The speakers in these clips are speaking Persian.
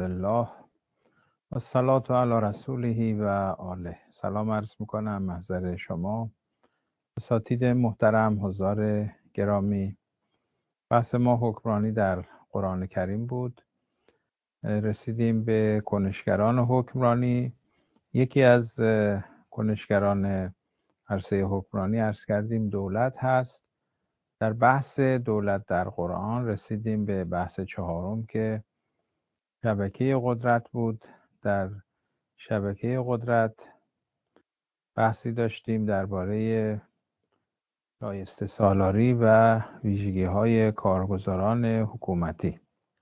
لله و الصلاة علی رسوله و آله. سلام عرض میکنم محضر شما اساتید محترم، حضار گرامی. بحث ما حکمرانی در قرآن کریم بود. رسیدیم به کنشگران حکمرانی. یکی از کنشگران عرصه حکمرانی عرض کردیم دولت هست. در بحث دولت در قرآن رسیدیم به بحث چهارم که شبکه قدرت بود. در شبکه قدرت بحثی داشتیم درباره شایسته سالاری و ویژگی‌های کارگزاران حکومتی.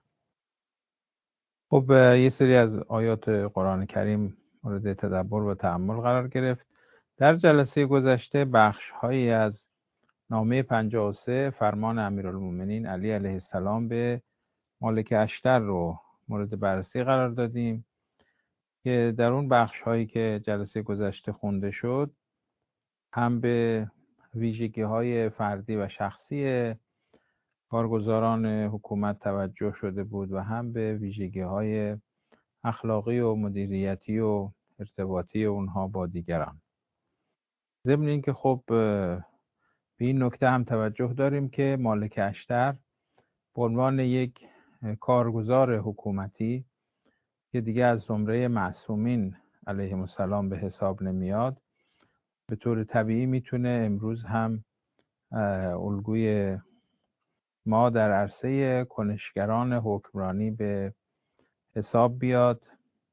خب یه سری از آیات قرآن کریم مورد تدبر و تأمل قرار گرفت. در جلسه گذشته بخش‌هایی از نامه 53 فرمان امیرالمومنین علی علیه السلام به مالک اشتر رو مورد بررسی قرار دادیم که در اون بخش‌هایی که جلسه گذشته خونده شد هم به ویژگی‌های فردی و شخصی کارگزاران حکومت توجه شده بود و هم به ویژگی‌های اخلاقی و مدیریتی و ارتباطی اونها با دیگران. ضمن اینکه خب به این نکته هم توجه داریم که مالک اشتر به عنوان یک کارگزار حکومتی که دیگه از زمره معصومین علیهم السلام به حساب نمیاد، به طور طبیعی میتونه امروز هم الگوی ما در عرصه کنشگران حکمرانی به حساب بیاد.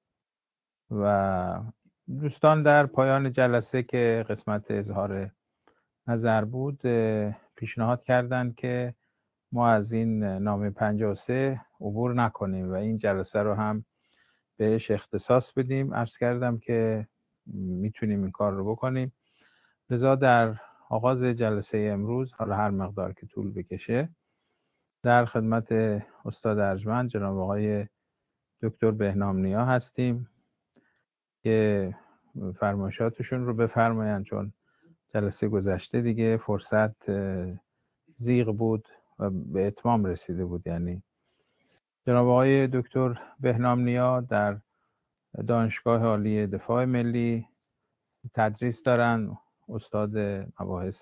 و دوستان در پایان جلسه که قسمت اظهار نظر بود پیشنهاد کردند که ما از این نامه 53 عبور نکنیم و این جلسه رو هم بهش اختصاص بدیم. عرض کردم که میتونیم این کار رو بکنیم. لذا در آغاز جلسه امروز، حالا هر مقدار که طول بکشه، در خدمت استاد ارجمند جناب آقای دکتر بهنام نیا هستیم که فرمایشاتشون رو بفرمایند، چون جلسه گذشته دیگه فرصت زیغ بود و به اتمام رسیده بود. یعنی جناب آقای دکتر بهنام نیا در دانشگاه عالی دفاع ملی تدریس دارن، استاد مباحث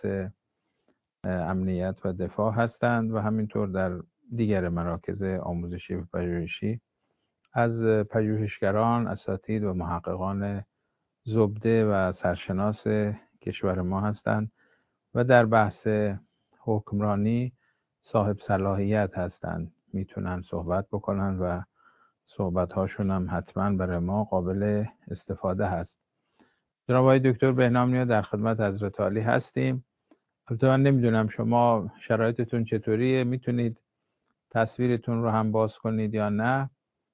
امنیت و دفاع هستند و همینطور در دیگر مراکز آموزشی و پژوهشی از پژوهشگران، اساتید و محققان زبده و سرشناس کشور ما هستند و در بحث حکمرانی صاحب صلاحیت هستند، میتونن صحبت بکنن و صحبت هاشون هم حتما برای ما قابل استفاده هست. جناب آقای دکتر بهنام نیا در خدمت حضرت عالی هستیم. البته من نمیدونم شما شرایطتون چطوریه، میتونید تصویرتون رو هم باز کنید یا نه.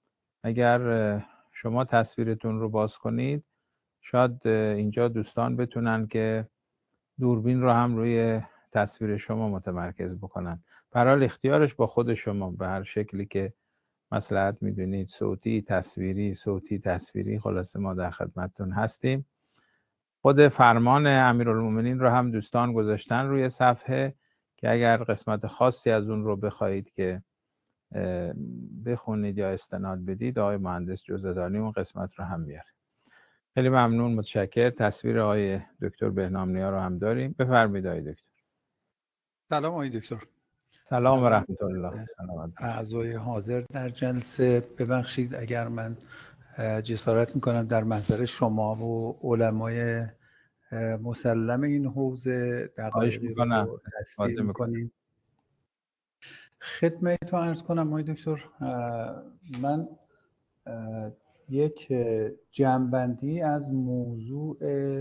اگر شما تصویرتون رو باز کنید شاید اینجا دوستان بتونن که دوربین رو هم روی تصویر شما متمرکز بکنن. به هر حال اختیارش با خود شما، به هر شکلی که مصلحت میدونید، صوتی، تصویری، صوتی، تصویری، خلاصه ما در خدمتتون هستیم. خود فرمان امیرالمومنین رو هم دوستان گذاشتن روی صفحه که اگر قسمت خاصی از اون رو بخواهید که بخونید یا استناد بدید، آقای مهندس جزدانی اون قسمت رو هم بیاره. خیلی ممنون، متشکر. تصویر آقای دکتر بهنام نیا رو هم داریم. بفرمایید آقای دکتر. سلام آقای دکتر. سلام و رحمت الله. سلامت باشید. اعضای حاضر در جلسه، ببخشید اگر من جسارت میکنم در محضر شما و علمای مسلم این حوزه دقایقی رو تصویر میکنیم. خدمتتون عرض کنم آقای دکتر، من یک جمع‌بندی از موضوع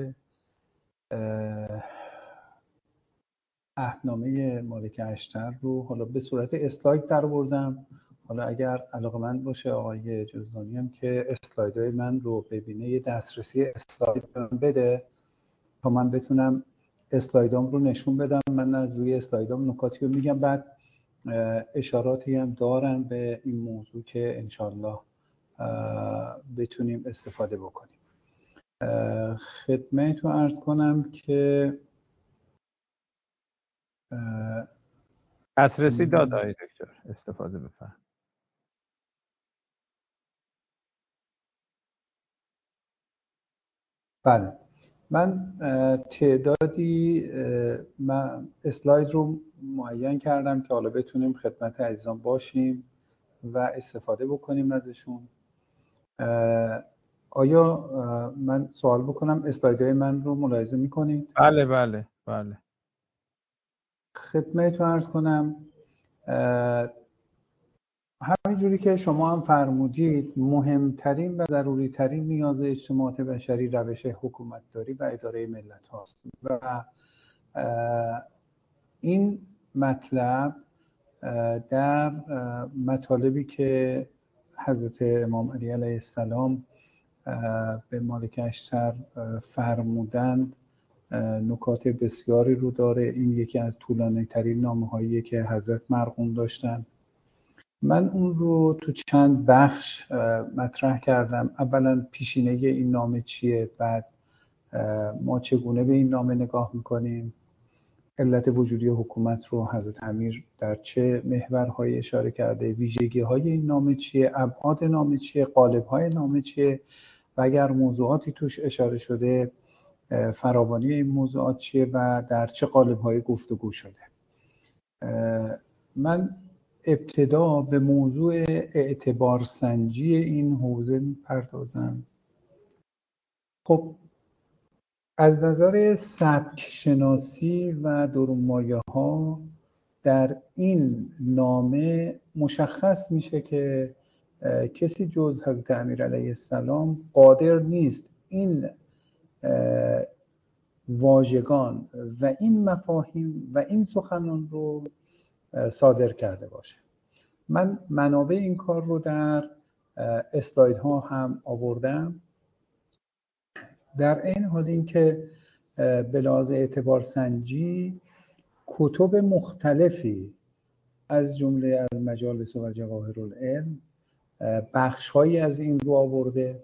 عهدنامه مالک اشتر رو حالا به صورت اسلاید در آوردم. حالا اگر علاقه‌مند باشه آقای جزدانی هم که اسلایدهای من رو ببینه، یه دسترسی اسلاید بده تا من بتونم اسلایدام رو نشون بدم. من از روی اسلایدام نکاتی رو میگم، بعد اشاراتی هم دارم به این موضوع که انشالله بتونیم استفاده بکنیم. خدمتتون عرض کنم که دسترسی داد آقای دکتر، استفاده بفرمایید. بله، من تعدادی من اسلاید رو معین کردم که حالا بتونیم خدمت عزیزان باشیم و استفاده بکنیم ازشون. آیا من سوال بکنم اسلایدهای من رو ملاحظه میکنید؟ بله بله بله. خدمتتون عرض کنم همینجوری که شما هم فرمودید مهمترین و ضروری ترین نیاز اجتماعات بشری روش حکومتداری و اداره ملت هاست و این مطلب در مطالبی که حضرت امام علی علیه السلام به مالک اشتر فرمودند نکات بسیاری رو داره. این یکی از طولانی ترین نامه هاییه که حضرت مرحوم داشتن. من اون رو تو چند بخش مطرح کردم. اولا پیشینه این نامه چیه، بعد ما چگونه به این نامه نگاه میکنیم، علت وجودی حکومت رو حضرت امیر در چه محورهای اشاره کرده، ویژگی‌های این نامه چیه، ابعاد نامه چیه، قالب‌های نامه چیه و اگر موضوعاتی توش اشاره شده فراوانی این موضوعات چیه و در چه قالب‌های گفتگو شده. من ابتدا به موضوع اعتبارسنجی این حوزه می‌پردازم. خب از نظر سبک شناسی و درون‌مایه‌ها در این نامه مشخص میشه که کسی جز حضرت امیر علیه السلام قادر نیست این واژگان و این مفاهیم و این سخنان رو صادر کرده باشه. من منابع این کار رو در اسلایدها هم آوردم. در این حال این که به لحاظ اعتبار سنجی کتب مختلفی از جمله المجالس و جواهر العلم بخش‌هایی از این رو آورده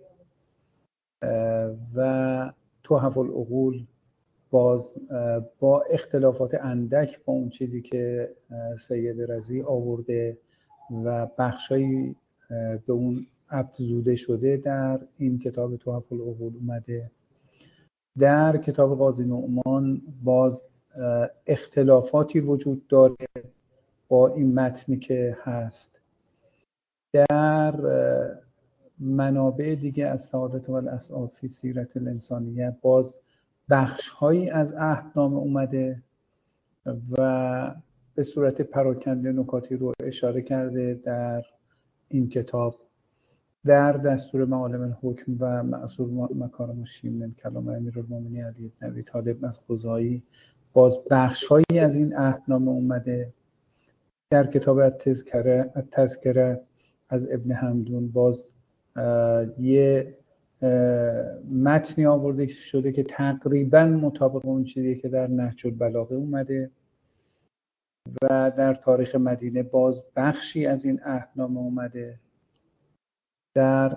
و تحف العقول باز با اختلافات اندک با اون چیزی که سید رضی آورده و بخش‌هایی به اون افزوده شده در این کتاب تحف العقول اومده. در کتاب قاضی نعمان باز اختلافاتی وجود داره با این متنی که هست. در منابع دیگه از سعادت و الاسعاد فی سیرت الانسانیه باز بخش‌هایی از عهدنامه اومده و به صورت پراکنده نکاتی رو اشاره کرده در این کتاب. در دستور معالم الحکم و معصور مکارم الشیم من کلام امیرالمومنین علی بن ابی طالب از خزاعی باز بخش‌هایی از این عهدنامه اومده. در کتاب التذکره از ابن حمدون باز یه متنی آورده شده که تقریباً مطابق اون چیزی که در نهج البلاغه اومده و در تاریخ مدینه باز بخشی از این عهدنامه اومده. در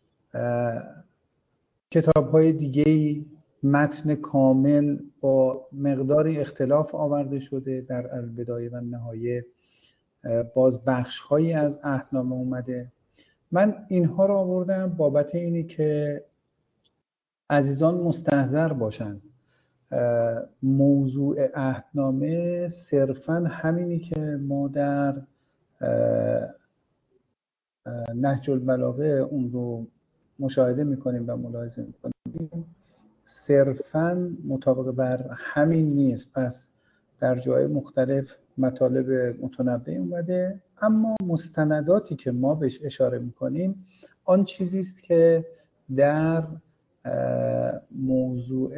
کتاب‌های دیگه‌ای متن کامل با مقداری اختلاف آورده شده. در البدایه و النهایه باز بخش‌هایی از عهدنامه اومده. من اینها رو آوردم بابت اینی که عزیزان مستحضر باشن موضوع عهدنامه صرفاً همینی که ما در نهج البلاغه اون رو مشاهده میکنیم و ملاحظه میکنیم صرفاً مطابق بر همین نیست. پس در جای مختلف مطالب متنوع اومده، اما مستنداتی که ما بهش اشاره میکنیم آن چیزی است که در موضوع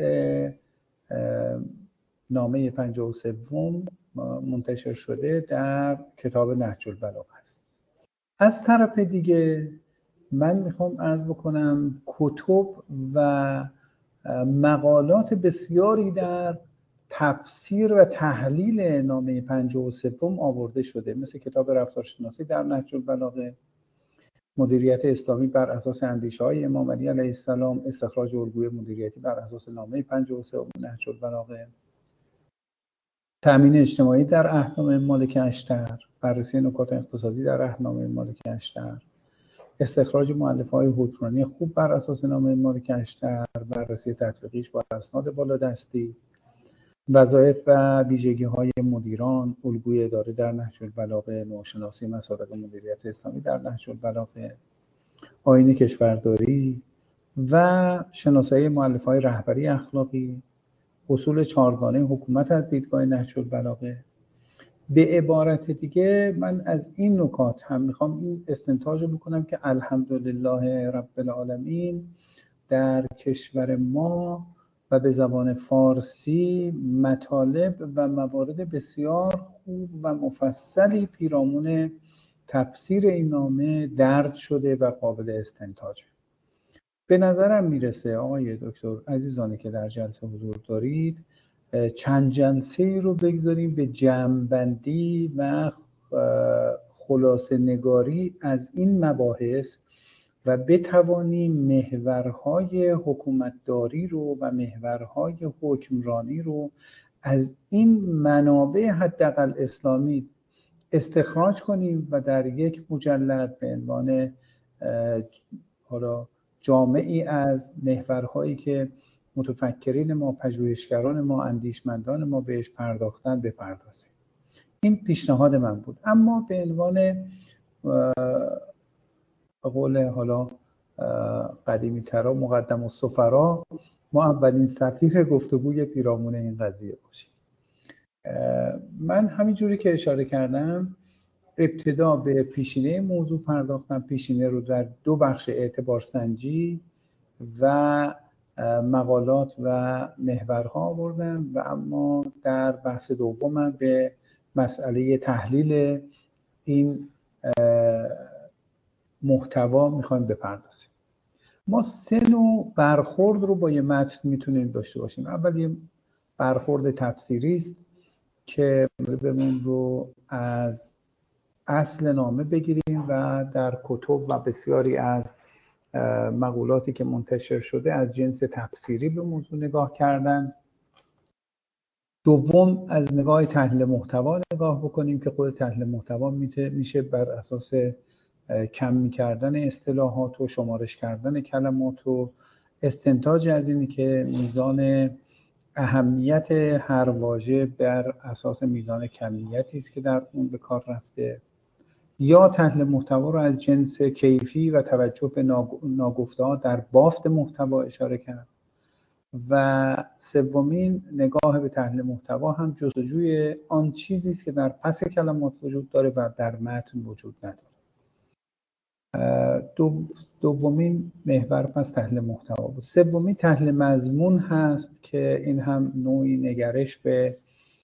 نامه 53 منتشر شده در کتاب نهج البلاغه است. از طرف دیگه من میخوام عرض بکنم کتب و مقالات بسیاری در تفسیر و تحلیل نامه 53 آورده شده، مثل کتاب رفتارشناسی در نهج البلاغه، مدیریت اسلامی بر اساس اندیشه‌های امام علی علیه السلام، استخراج الگوی مدیریتی بر اساس نامه 53 نهج البلاغه، تأمین اجتماعی در عهدنامه مالک اشتر، بررسی نکات اقتصادی در عهدنامه مالک اشتر، استخراج مؤلفه‌های حکمرانی خوب بر اساس نامه مالک اشتر، بررسی تطبیقیش با اسناد بالادستی، وظایف و ویژگی‌های مدیران، الگوی اداره در نهج البلاغه، نوشناسی مسائل مدیریت اسلامی در نهج البلاغه، آیین کشورداری و شناسایی مؤلفه‌های رهبری اخلاقی، اصول چهارگانه حکومت از دیدگاه نهج البلاغه. به عبارت دیگه من از این نکات هم میخوام این استنتاج رو بکنم که الحمدلله رب العالمین در کشور ما و به زبان فارسی مطالب و موارد بسیار خوب و مفصلی پیرامون تفسیر این نامه درج شده و قابل استنتاجه. به نظرم میرسه آقای دکتر عزیزانی که در جلسه حضور دارید چند جلسه رو بگذاریم به جمع‌بندی و خلاصه نگاری از این مباحث و بتوانیم محورهای حکومتداری رو و محورهای حکمرانی رو از این منابع حداقل اسلامی استخراج کنیم و در یک مجلد به عنوان حالا جامعی از محورهایی که متفکرین ما، پژوهشگران ما، اندیشمندان ما بهش پرداختن بپردازیم. این پیشنهاد من بود. اما به عنوان قول حالا قدیمی ترا مقدم السفرا ما اولین سفیر گفتگوی پیرامون این قضیه باشیم. من همینجوری که اشاره کردم ابتدا به پیشینه موضوع پرداختم. پیشینه رو در دو بخش اعتبارسنجی و مقالات و محورها آوردم و اما در بحث دومم به مسئله تحلیل این محتوا میخوایم بپردازیم. ما سه نوع برخورد رو با یه متن میتونیم داشته باشیم. اول یه برخورد تفسیری است که بهمون رو از اصل نامه بگیریم و در کتب و بسیاری از مقولاتی که منتشر شده از جنس تفسیری به موضوع نگاه کردن. دوم از نگاه تحلیل محتوا نگاه بکنیم که خود تحلیل محتوا میشه بر اساس کم کردن اصطلاحات و شمارش کردن کلمات و استنتاج از اینی که میزان اهمیت هر واژه بر اساس میزان کمیتی است که در اون به کار رفته، یا تحلیل محتوا رو از جنس کیفی و توجه به ناگفته‌ها در بافت محتوا اشاره کرد. و سومین نگاه به تحلیل محتوا هم جستجوی آن چیزی است که در پس کلمات وجود داره و در متن وجود نداره. دومین محور پس تحلیل محتوا بود. سومین تحلیل مضمون هست که این هم نوعی نگرش به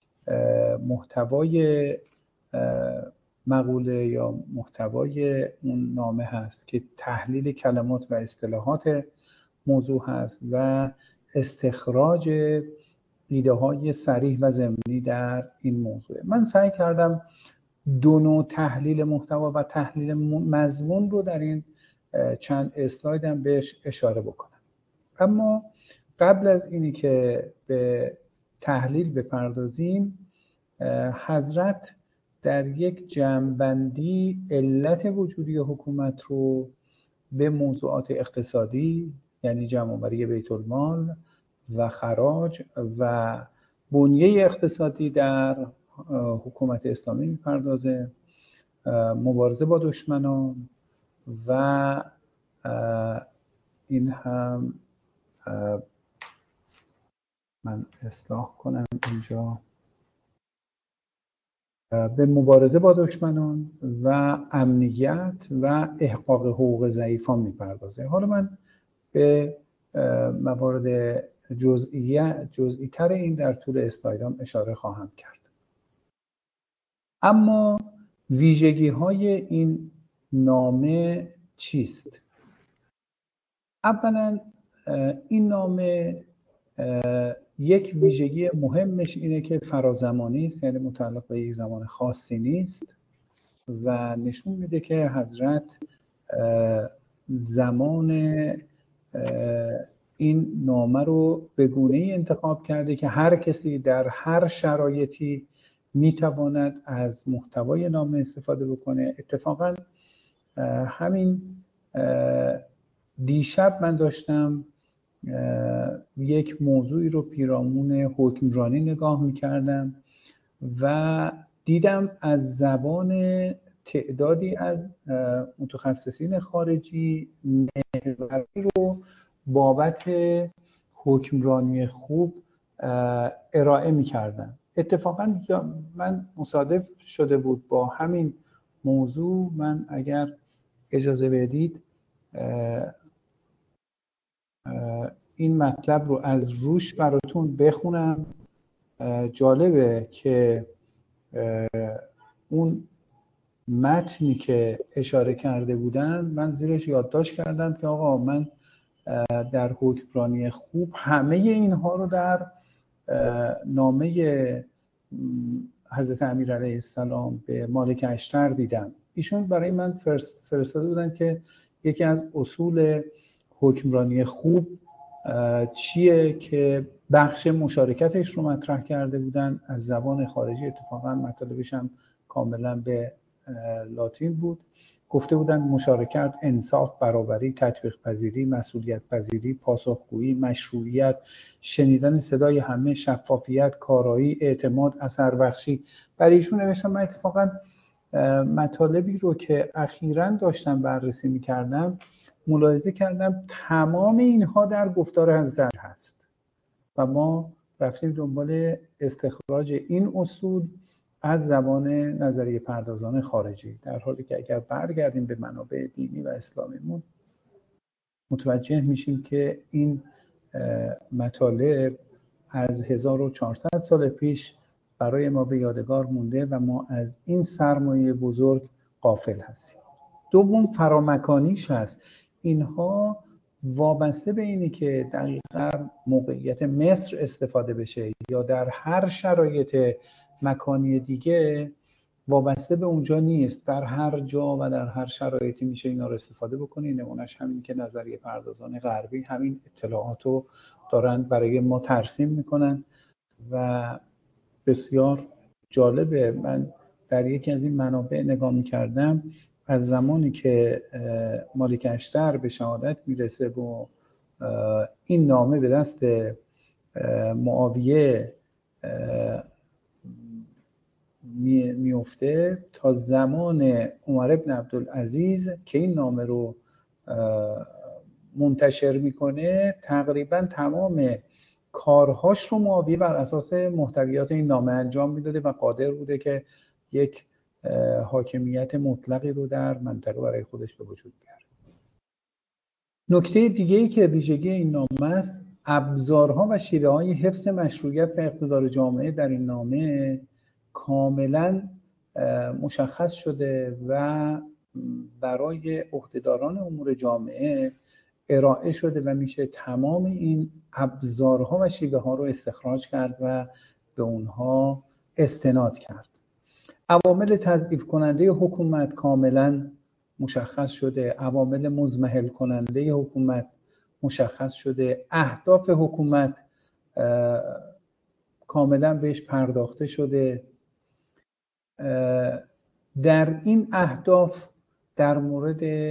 محتوای مقوله یا محتوای اون نامه هست که تحلیل کلمات و اصطلاحات موضوع هست و استخراج ایده های صریح و ضمنی در این موضوع. من سعی کردم دو نوع تحلیل محتوا و تحلیل مضمون رو در این چند اسلایدم بهش اشاره بکنم. اما قبل از اینی که به تحلیل بپردازیم، حضرت در یک جمع‌بندی علت وجودی حکومت رو به موضوعات اقتصادی یعنی جمع‌آوری بیت المال و خراج و بنیه اقتصادی در حکومت اسلامی میپردازه، مبارزه با دشمنان و این هم من اصلاح کنم اینجا به مبارزه با دشمنان و امنیت و احقاق حقوق ضعیفان میپردازه. حالا من به موارد جزئی تر این در طول اسلایدام اشاره خواهم کرد. اما ویژگی های این نامه چیست؟ اولا این نامه یک ویژگی مهمش اینه که فرازمانی است، یعنی متعلق به یک زمان خاصی نیست و نشون میده که حضرت زمان این نامه رو به گونه‌ای انتخاب کرده که هر کسی در هر شرایطی میتواند از محتوای نامه استفاده بکنه. اتفاقا همین دیشب من داشتم یک موضوعی رو پیرامون حکمرانی نگاه میکردم و دیدم از زبان تعدادی از متخصصین خارجی محوری رو بابت حکمرانی خوب ارائه میکردن. اتفاقا من مصادف شده بود با همین موضوع. من اگر اجازه بدید این مطلب رو از روش براتون بخونم. جالبه که اون متنی که اشاره کرده بودن من زیرش یادداشت کردم که آقا من در حکمرانی خوب همه اینها رو در نامه حضرت امیر علیه السلام به مالک اشتر دیدم. ایشون برای من فرستاده بودن که یکی از اصول حکمرانی خوب چیه که بخش مشارکتش رو مطرح کرده بودن از زبان خارجی. اتفاقا مطالبش هم کاملا به لاتین بود. گفته بودن مشارکت، انصاف، برابری، تطبیق پذیری، مسئولیت پذیری، پاسخگویی، مشروعیت، شنیدن صدای همه، شفافیت، کارایی، اعتماد، اثر بخشی. برای ایشون نوشتم. من اتفاقا مطالبی رو که اخیراً داشتم بررسی می‌کردم ملاحظه کردم تمام اینها در گفتار حضرت هست و ما رفتیم دنبال استخراج این اصول از زبان نظریه پردازان خارجی، در حالی که اگر برگردیم به منابع دینی و اسلامیمون متوجه میشیم که این مطالب از 1400 سال پیش برای ما به یادگار مونده و ما از این سرمایه بزرگ غافل هستیم. دوم فرامکانیش هست. اینها وابسته به اینی که دقیقاً موقعیت مصر استفاده بشه یا در هر شرایط مکانی دیگه وابسته به اونجا نیست. در هر جا و در هر شرایطی میشه اینا رو استفاده بکنی. نمونهش همین که نظریه پردازان غربی همین اطلاعات رو دارن برای ما ترسیم میکنن و بسیار جالبه. من در یکی از این منابع نگاه میکردم از زمانی که مالک اشتر به شهادت میرسه و این نامه به دست معاویه میفته تا زمان عمر بن عبدالعزیز که این نامه رو منتشر میکنه تقریبا تمام کارهاش رو معاویه بر اساس محتویات این نامه انجام میداده و قادر بوده که یک حاکمیت مطلقی رو در منطقه برای خودش به وجود بیاره. نکته دیگه‌ای که ویژگی این نامه است، ابزارها و شیوه‌های حفظ مشروعیت و اقتدار جامعه در این نامه کاملا مشخص شده و برای عهدهداران امور جامعه ارائه شده و میشه تمام این ابزارها و شیوه‌ها رو استخراج کرد و به اونها استناد کرد. عوامل تضعیف کننده حکومت کاملا مشخص شده، عوامل مضمحل کننده حکومت مشخص شده، اهداف حکومت کاملا بهش پرداخته شده. در این اهداف در مورد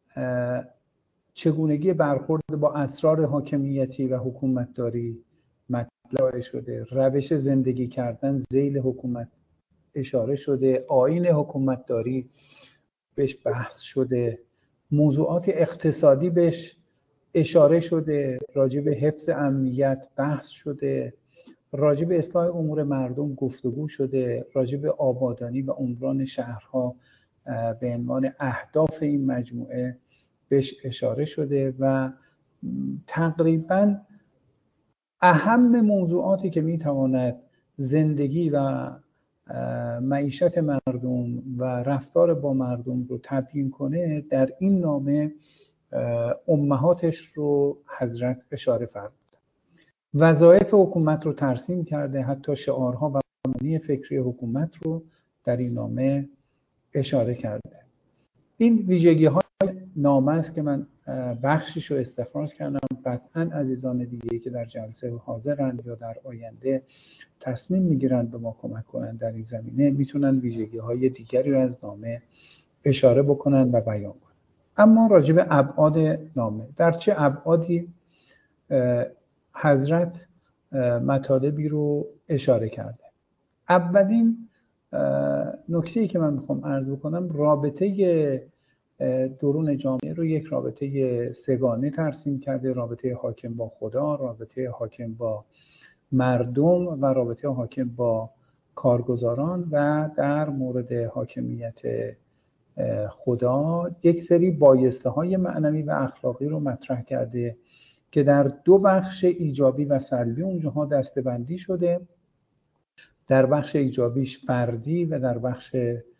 چگونگی برخورد با اسرار حاکمیتی و حکومتداری مطرح شده، روش زندگی کردن ذیل حکومت اشاره شده، آیین حکومتداری بهش بحث شده، موضوعات اقتصادی بهش اشاره شده، راجع به حفظ امنیت بحث شده، راجع به اصلاح امور مردم گفتگو شده، راجع به آبادانی و عمران شهرها به عنوان اهداف این مجموعه بهش اشاره شده و تقریباً اهم موضوعاتی که میتواند زندگی و معیشت مردم و رفتار با مردم رو تبیین کنه در این نامه امهاتش رو حضرت اشاره فرمودن. وظایف حکومت رو ترسیم کرده، حتی شعارها و مبانی فکری حکومت رو در این نامه اشاره کرده. این ویژگی های نامه است که من بخشش رو استخراج کردم. قطعاً عزیزان دیگه‌ای که در جلسه حاضرند یا در آینده تصمیم میگیرند به ما کمک کنند در این زمینه میتونن ویژگی های دیگری رو از نامه اشاره بکنن و بیان کنن. اما راجع به ابعاد نامه، در چه ابعادی حضرت مطالبی رو اشاره کرده. اولین نکته‌ای که من میخوام عرض بکنم، رابطه درون جامعه رو یک رابطه سگانه ترسیم کرده: رابطه حاکم با خدا، رابطه حاکم با مردم و رابطه حاکم با کارگزاران. و در مورد حاکمیت خدا یک سری بایسته‌های معنوی و اخلاقی رو مطرح کرده که در دو بخش ایجابی و سلبی اونجاها دسته‌بندی شده. در بخش ایجابیش فردی و در بخش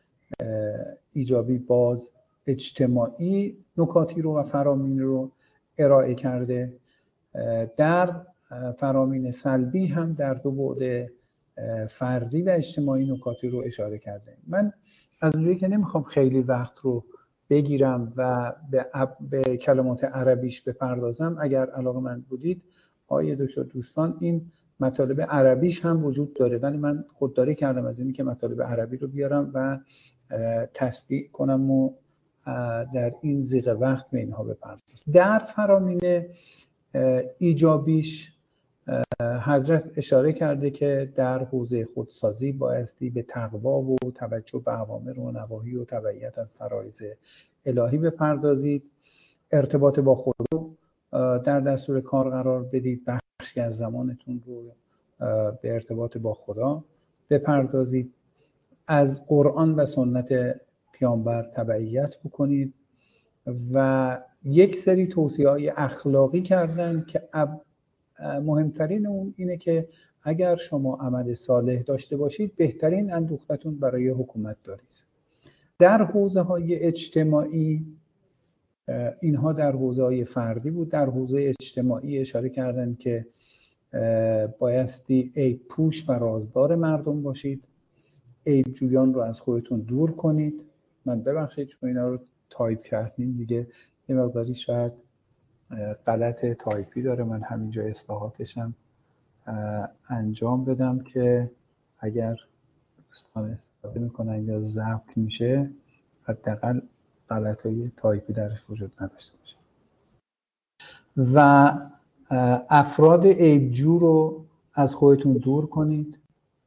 ایجابی باز اجتماعی نکاتی رو و فرامین رو ارائه کرده. در فرامین سلبی هم در دو بعد فردی و اجتماعی نکاتی رو اشاره کرده. من از اونجایی که نمیخوام خیلی وقت رو بگیرم و به کلمات عربیش بپردازم، اگر علاقه‌مند بودید آقای دکتر دوستان، این مطالب عربیش هم وجود داره، ولی من خودداری کردم از اینی که مطالب عربی رو بیارم و تصدیق کنم و در این ضیق وقت به اینها بپردازم. در فرامین ایجابیش حضرت اشاره کرده که در حوزه خودسازی بایستی به تقوا و توجه به اوامر و نواهی و تبعیت از فرایض الهی بپردازید. ارتباط با خدا در دستور کار قرار بدید، بخشی از زمانتون رو به ارتباط با خدا بپردازید. از قرآن و سنت پیامبر تبعیت بکنید و یک سری توصیه‌های اخلاقی کردن که مهمترین اون اینه که اگر شما عمل صالح داشته باشید، بهترین اندوختتون برای حکومت دارید. در حوزه‌های اجتماعی، اینها در حوزه‌های فردی بود. در حوزه اجتماعی اشاره کردن که بایستی عیب پوش و رازدار مردم باشید، عیب جویان رو از خودتون دور کنید. من ببخشید چون اینا رو تایپ کردیم دیگه یه مقداری شاید غلط تایپی داره، من همینجا اصلاحاتشم انجام بدم که اگر دوستان استفاده میکنن یا ضبط میشه حداقل غلطای تایپی درش وجود نداشته باشه. و افراد عیبجو رو از خودتون دور کنید.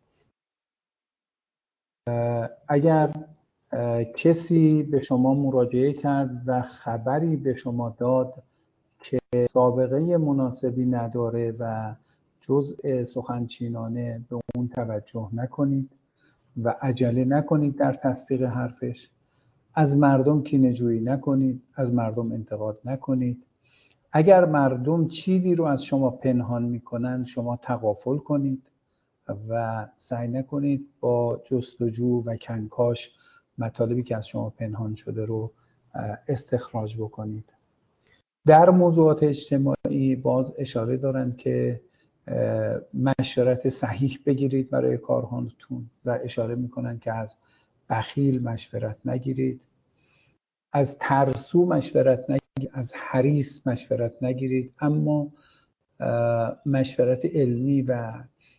اگر کسی به شما مراجعه کرد و خبری به شما داد که سابقه مناسبی نداره و جزء سخنچینانه، به اون توجه نکنید و عجله نکنید در تصدیق حرفش. از مردم کینه‌جویی نکنید، از مردم انتقاد نکنید. اگر مردم چیزی رو از شما پنهان میکنن، شما تغافل کنید و سعی نکنید با جستجو و کنکاش مطالبی که از شما پنهان شده رو استخراج بکنید. در موضوعات اجتماعی باز اشاره دارند که مشورت صحیح بگیرید برای کارهاتون و اشاره میکنن که از بخیل مشورت نگیرید، از ترسو مشورت نگیرید، از حریص مشورت نگیرید، اما مشورت علمی و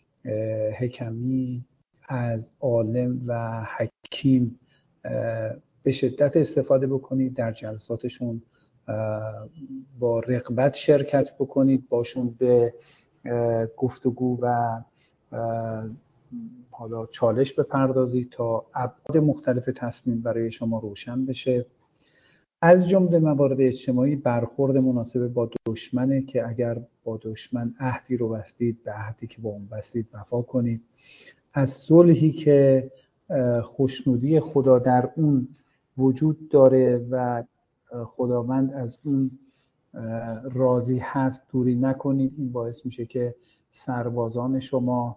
حکمی از عالم و حکیم به شدت استفاده بکنید. در جلساتشون با رغبت شرکت بکنید، باشون به گفتگو و حالا چالش بپردازید تا ابعاد مختلف تصمیم برای شما روشن بشه. از جمله موارد اجتماعی برخورد مناسب با دشمنه که اگر با دشمن عهدی رو بستید، به عهدی که با اون بستید وفا کنید. از صلحی که خوشنودی خدا در اون وجود داره و خداوند از اون راضی هست دوری نکنید. این باعث میشه که سربازان شما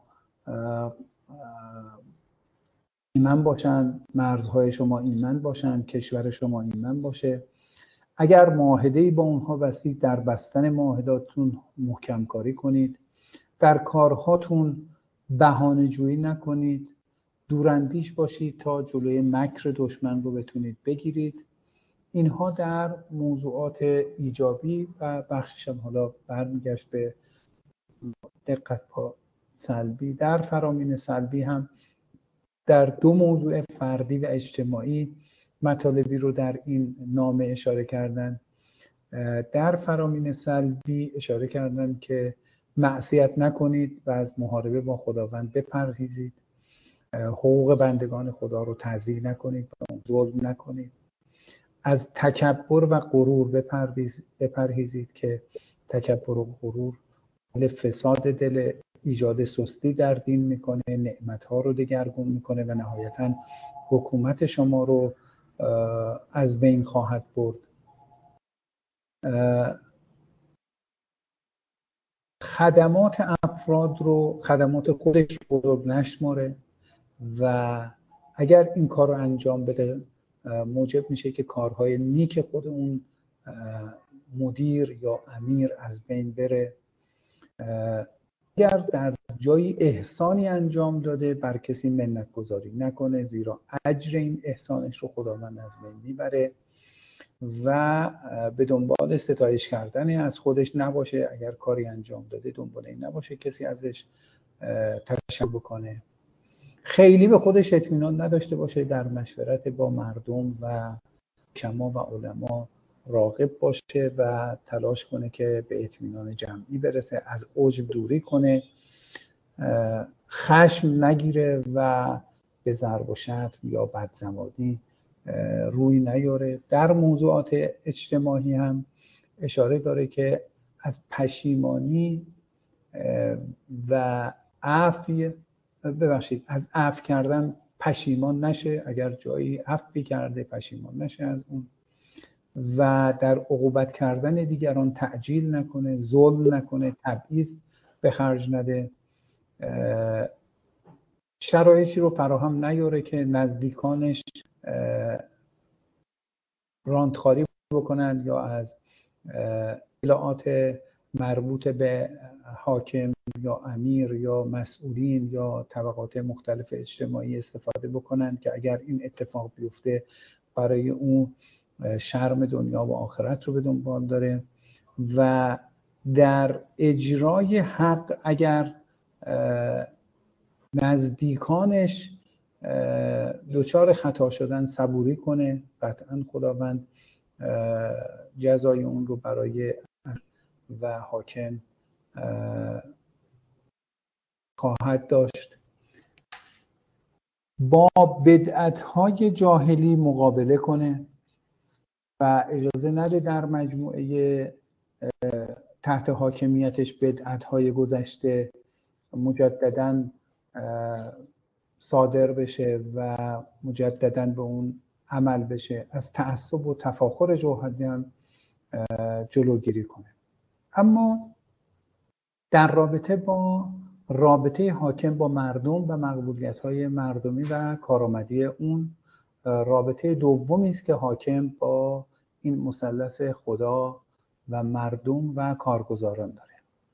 ایمن باشن، مرزهای شما ایمن باشن، کشور شما ایمن باشه. اگر معاهده‌ای با اونها بستید، در بستن معاهداتون محکم کاری کنید. در کارهاتون بهانه جویی نکنید، دوراندیش باشید تا جلوی مکر دشمن رو بتونید بگیرید. اینها در موضوعات ایجابی و بخشش هم حالا برمیگشت به دقت با سلبی. در فرامین سلبی هم در دو موضوع فردی و اجتماعی مطالبی رو در این نامه اشاره کردن. در فرامین سلبی اشاره کردن که معصیت نکنید و از محاربه با خداوند بپرهیزید، حقوق بندگان خدا رو تضییع نکنید و ظلم نکنید، از تکبر و غرور بپرهیزید که تکبر و غرور فساد دل، ایجاد سستی در دین میکنه، نعمتها رو دگرگون میکنه و نهایتاً حکومت شما رو از بین خواهد برد. خدمات افراد رو، خدمات خودش بزرگ نشماره و اگر این کار رو انجام بده موجب میشه که کارهای نیک خود اون مدیر یا امیر از بین بره. اگر در جایی احسانی انجام داده بر کسی منت گذاری نکنه، زیرا اجر این احسانش رو خداوند از بین میبره و به دنبال ستایش کردن از خودش نباشه. اگر کاری انجام داده دنبال این نباشه کسی ازش تشکر بکنه. خیلی به خودش اطمینان نداشته باشه، در مشورت با مردم و حکما و علما راغب باشه و تلاش کنه که به اطمینان جمعی برسه، از عجب دوری کنه، خشم نگیره و به ضرب و شتم یا بدزبانی روی نیاره. در موضوعات اجتماعی هم اشاره داره که از پشیمانی و از عفو کردن پشیمان نشه، اگر جایی عفو کرده پشیمان نشه از اون، و در عقوبت کردن دیگران تعجیل نکنه، ظلم نکنه، تبعیض به خرج نده، شرایطی رو فراهم نیاره که نزدیکانش راندخاری بکنن یا از اطلاعات مربوط به حاکم یا امیر یا مسئولین یا طبقات مختلف اجتماعی استفاده بکنن که اگر این اتفاق بیفته برای اون شرم دنیا و آخرت رو به دنبال داره. و در اجرای حق اگر نزدیکانش دچار خطا شدن صبوری کنه، قطعا خداوند جزای اون رو برای و حاکم خواهد داشت. با بدعت‌های جاهلی مقابله کنه و اجازه نده در مجموعه تحت حاکمیتش بدعت‌های گذشته مجدداً صادر بشه و مجدداً به اون عمل بشه. از تعصب و تفاخر جاهلی هم جلوگیری کنه. اما در رابطه حاکم با مردم و مقبولیت‌های مردمی و کارآمدی اون، رابطه دومی است که حاکم با این مثلث خدا و مردم و کارگزاران داره.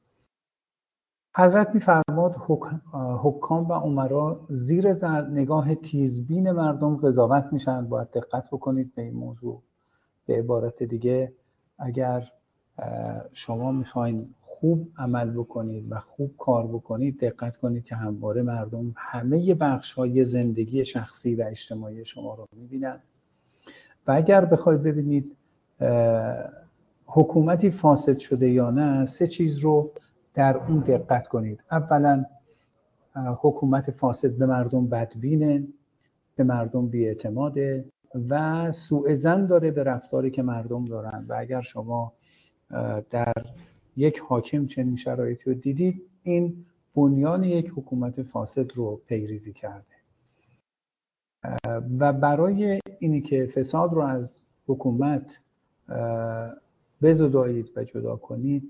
حضرت می‌فرماد حکام و امرا زیر نگاه تیزبین مردم قضاوت میشن. باید دقت بکنید به این موضوع. به عبارت دیگه اگر شما میخواین خوب عمل بکنید و خوب کار بکنید، دقت کنید که همواره مردم همه بخش‌های زندگی شخصی و اجتماعی شما رو میبینن. و اگر بخواید ببینید حکومتی فاسد شده یا نه، 3 چیز رو در اون دقت کنید. اولا حکومت فاسد به مردم بدبینه، به مردم بی‌اعتماده و سوء ظن داره به رفتاری که مردم دارن. و اگر شما در یک حاکم چنین شرایطی رو دیدید، این بنیان یک حکومت فاسد رو پیریزی کرده. و برای اینی که فساد رو از حکومت بزدایید و جدا کنید،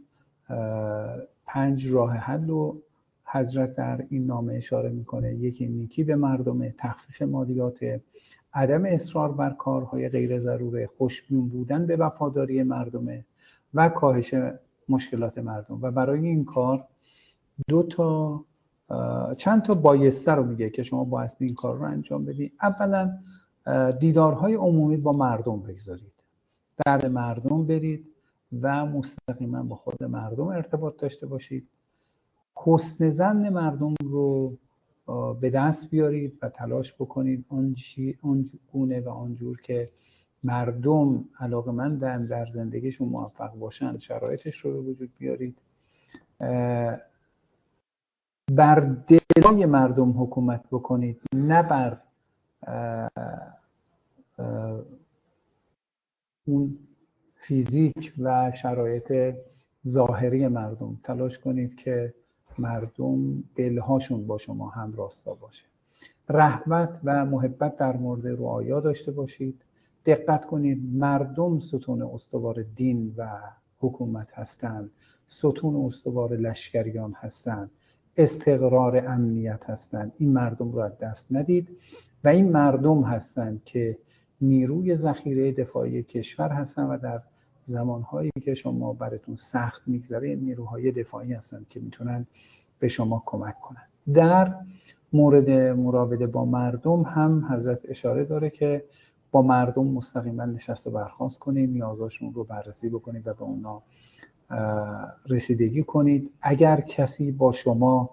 5 راه حل رو حضرت در این نامه اشاره میکنه. یکی نیکی به مردم، تخفیف مالیات، عدم اصرار بر کارهای غیر ضروره، خوشبین بودن به وفاداری مردمه و کاهش مشکلات مردم. و برای این کار چند تا بایسته رو میگه که شما بایستی این کار رو انجام بدید. اولا دیدارهای عمومی با مردم بگذارید، در مردم برید و مستقیما با خود مردم ارتباط داشته باشید. حسن ظن مردم رو به دست بیارید و تلاش بکنید اون گونه و آنجور که مردم علاقه‌مندن در زندگیشون موفق باشن شرایطش رو به وجود بیارید. بر دلای مردم حکومت بکنید، نه بر اون فیزیک و شرایط ظاهری مردم. تلاش کنید که مردم دلهاشون با شما هم راستا باشه. رحمت و محبت در مورد رعایا داشته باشید. دقت کنید مردم ستون استوار دین و حکومت هستند، ستون استوار لشکریان هستند، استقرار امنیت هستند. این مردم رو از دست ندید و این مردم هستند که نیروی ذخیره دفاعی کشور هستند و در زمانهایی که شما براتون سخت میگذره نیروهای دفاعی هستند که میتونن به شما کمک کنند. در مورد مراوده با مردم هم حضرت اشاره داره که با مردم مستقیما نشست و برخاست کنید، نیازاشون رو بررسی بکنید و به اونا رسیدگی کنید. اگر کسی با شما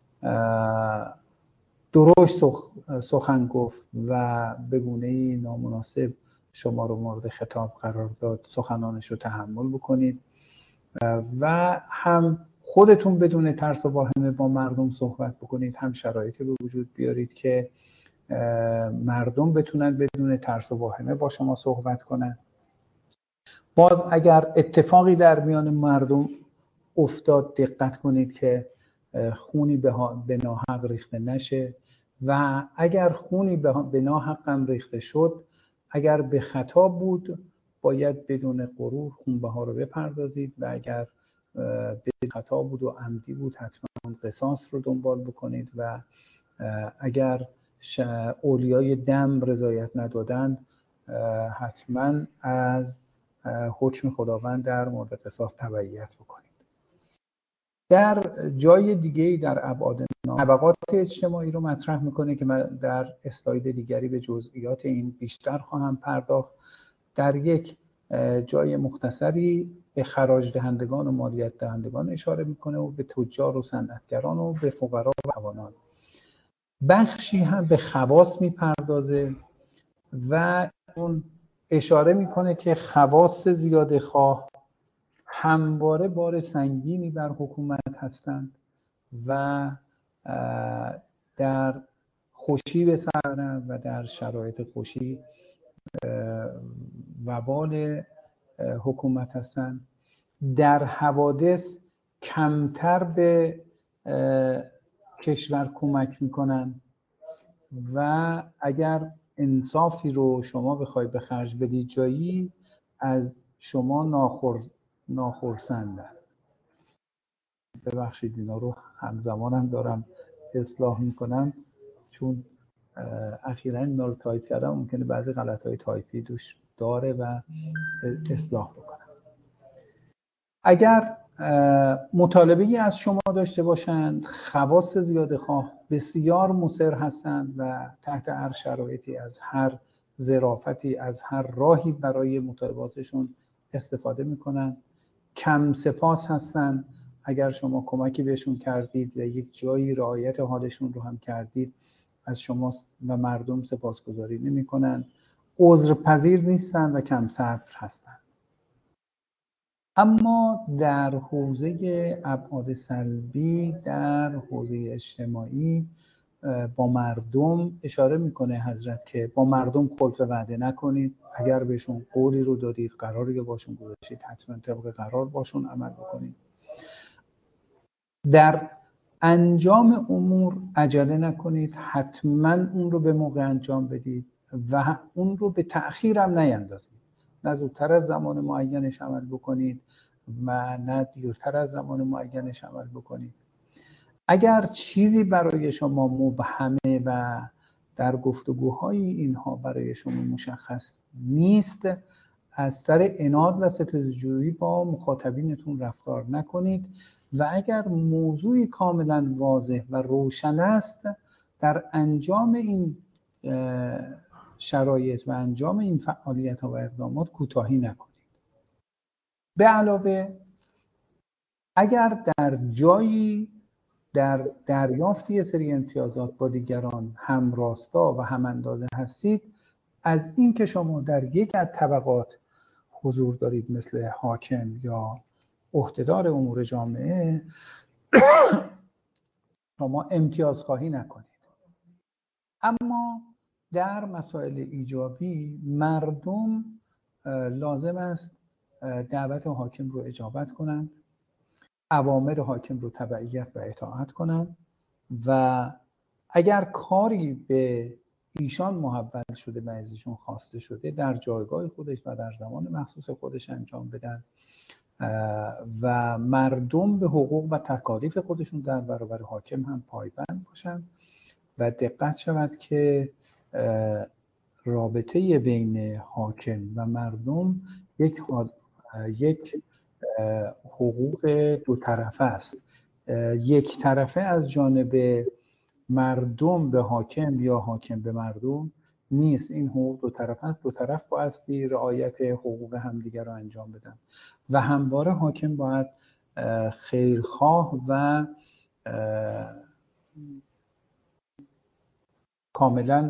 درشت سخن گفت و به گونه‌ای نامناسب شما رو مورد خطاب قرار داد، سخنانش رو تحمل بکنید و هم خودتون بدون ترس و واهمه با مردم صحبت بکنید، هم شرایطی به وجود بیارید که مردم بتونن بدون ترس و واهمه با شما صحبت کنن. باز اگر اتفاقی در میان مردم افتاد دقت کنید که خونی به ناحق ریخته نشه و اگر خونی به ناحق هم ریخته شد، اگر به خطا بود باید بدون غرور خونبها رو بپردازید و اگر به خطا بود و عمدی بود حتما قصاص رو دنبال بکنید و اگر اولیای دم رضایت ندادند حتما از حکم خداوند در مورد قصاص تبعیت بکنید. در جای دیگه در ابعاد اجتماعی رو مطرح میکنه که من در اسلاید دیگری به جزئیات این بیشتر خواهم پرداخت. در یک جای مختصری به خراج دهندگان و مالیات دهندگان اشاره میکنه و به تجار و صنعتگران و به فقرا و جوانان. بخشی هم به خواص میپردازه و اون اشاره میکنه که خواص زیاده خواه همواره بار سنگینی بر حکومت هستند و در خوشی به سر و در شرایط خوشی وبال حکومت هستند. در حوادث کمتر به کشور کمک میکنن و اگر انصافی رو شما بخوای به خرج بدی جایی از شما ناخرسندن. ببخشید اینا رو همزمانم دارم اصلاح میکنم چون اخیراً اینا رو تایپ کردم، ممکنه بعضی غلط‌های تایپی دوش داره و اصلاح بکنم. اگر مطالبه‌ای از شما داشته باشند، خواص زیاده خواه بسیار مصر هستند و تحت هر شرایطی از هر ظرافتی از هر راهی برای مطالباتشون استفاده میکنن. کم سپاس هستند، اگر شما کمکی بهشون کردید و یک جایی رعایت حالشون رو هم کردید از شما و مردم سپاسگزاری نمیکنن. عذرپذیر نیستن و کم صبر هستند. اما در حوزه ابعاد سلبی، در حوزه اجتماعی با مردم اشاره میکنه حضرت که با مردم خلف وعده نکنید. اگر بهشون قولی رو دادید، قراری رو باشون گذاشتید، حتما طبق قرار باشون عمل بکنید. در انجام امور عجله نکنید، حتما اون رو به موقع انجام بدید و اون رو به تأخیر هم نیندازید. نه زودتر از زمان معینش عمل بکنید و نه دیرتر از زمان معینش عمل بکنید. اگر چیزی برای شما مبهمه و در گفتگوهای اینها برای شما مشخص نیست، از سر عناد و ستیزجویی با مخاطبینتون رفتار نکنید و اگر موضوعی کاملا واضح و روشن است در انجام این شرایط و انجام این فعالیت‌ها و اقدامات کوتاهی نکنید. به علاوه اگر در جایی در دریافت یه سری امتیازات با دیگران همراستا و هم اندازه هستید، از این که شما در یک از طبقات حضور دارید مثل حاکم یا عهدهدار امور جامعه، شما امتیاز خواهی نکنید. اما در مسائل ایجابی مردم لازم است دعوت حاکم رو اجابت کنند، اوامر حاکم رو تبعیت و اطاعت کنند و اگر کاری به ایشان محول شده و از ایشون خواسته شده در جایگاه خودش و در زمان مخصوص خودش انجام بدن و مردم به حقوق و تکالیف خودشون در برابر حاکم هم پایبند باشن و دقت شود که رابطه بین حاکم و مردم یک حقوق دو طرفه است. یک طرفه از جانب مردم به حاکم یا حاکم به مردم نیست. این حقوق دو طرفه است. دو طرف بایستی رعایت حقوق همدیگر رو انجام بدن و همواره حاکم باید خیرخواه و کاملا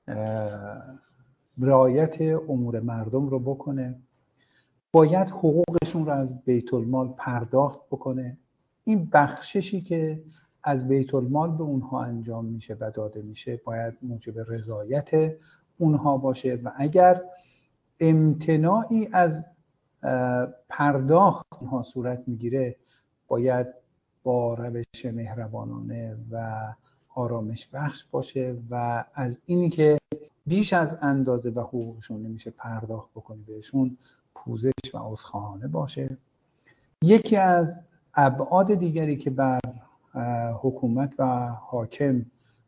رعایت امور مردم رو بکنه. باید حقوقشون رو از بیت المال پرداخت بکنه. این بخششی که از بیت المال به اونها انجام میشه و داده میشه باید موجب رضایت اونها باشه و اگر امتناعی از پرداخت اونها صورت میگیره باید با روش مهربانانه و آرامش بخش باشه و از اینی که بیش از اندازه و حقوقشون نمیشه پرداخت بکنی بهشون پوزش و عذرخواهانه باشه. یکی از ابعاد دیگری که بر حکومت و حاکم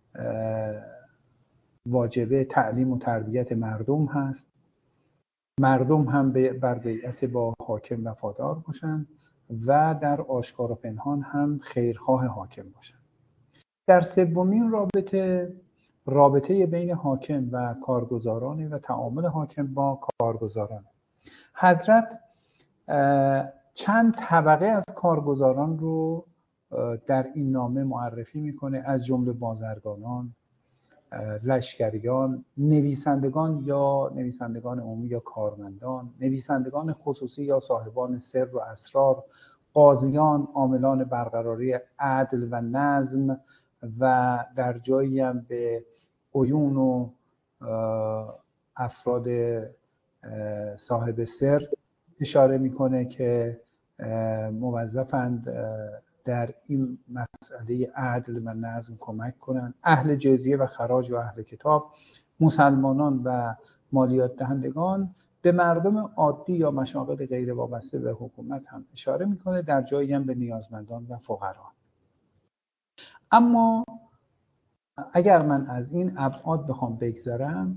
واجبه تعلیم و تربیت مردم هست. مردم هم بر بیعت با حاکم وفادار باشن و در آشکار و پنهان هم خیرخواه حاکم باشن. در سومین رابطه بین حاکم و کارگزاران و تعامل حاکم با کارگزاران. حضرت چند طبقه از کارگزاران رو در این نامه معرفی میکنه، از جمله بازرگانان، لشکریان، نویسندگان یا نویسندگان عمومی یا کارمندان، نویسندگان خصوصی یا صاحبان سر و اسرار، قاضیان، عاملان برقراری عدل و نظم و در جایی هم به عیون و افراد صاحب سر اشاره میکنه که موظفند در این مسئله عدل و نظم کمک کنند. اهل جزیه و خراج و اهل کتاب، مسلمانان و مالیات دهندگان، به مردم عادی یا مشاغل غیر وابسته به حکومت هم اشاره میکنه، در جایی هم به نیازمندان و فقرا. اما اگر من از این ابعاد بخوام بگذرم،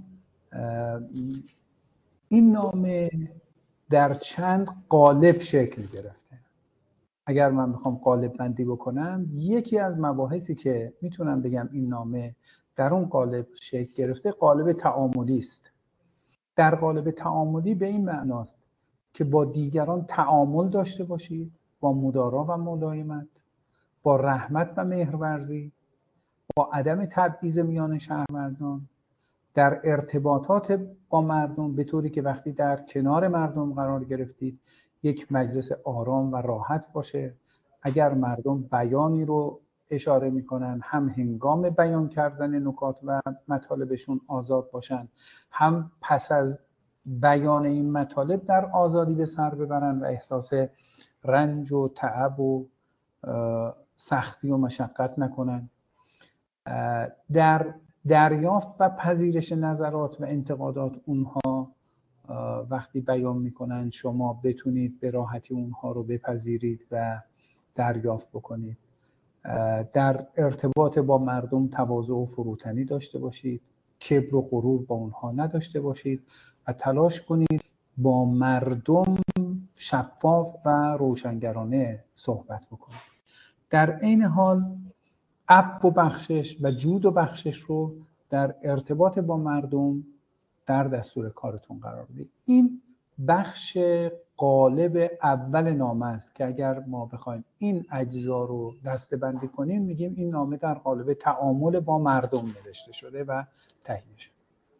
این نامه در چند قالب شکل گرفته. اگر من بخوام قالب بندی بکنم، یکی از مباحثی که میتونم بگم این نامه در اون قالب شکل گرفته قالب تعاملی است. در قالب تعاملی به این معناست که با دیگران تعامل داشته باشید، با مدارا و ملایمت، با رحمت و مهرورزی، با عدم تبعیض میان شهروندان، در ارتباطات با مردم به طوری که وقتی در کنار مردم قرار گرفتید یک مجلس آرام و راحت باشه. اگر مردم بیانی رو اشاره میکنن هم هنگام بیان کردن نکات و مطالبشون آزاد باشن، هم پس از بیان این مطالب در آزادی به سر ببرن و احساس رنج و تعب و سختی و مشقت نکنن. در دریافت و پذیرش نظرات و انتقادات اونها وقتی بیان میکنن شما بتونید به راحتی اونها رو بپذیرید و دریافت بکنید. در ارتباط با مردم تواضع و فروتنی داشته باشید، کبر و غرور با اونها نداشته باشید و تلاش کنید با مردم شفاف و روشنگرانه صحبت بکنید. در این حال عفو و بخشش و جود و بخشش رو در ارتباط با مردم در دستور کارتون قرار بدید. این بخش قالب اول نامه است که اگر ما بخوایم این اجزا رو دسته‌بندی کنیم میگیم این نامه در قالب تعامل با مردم نوشته شده و تهیه شده.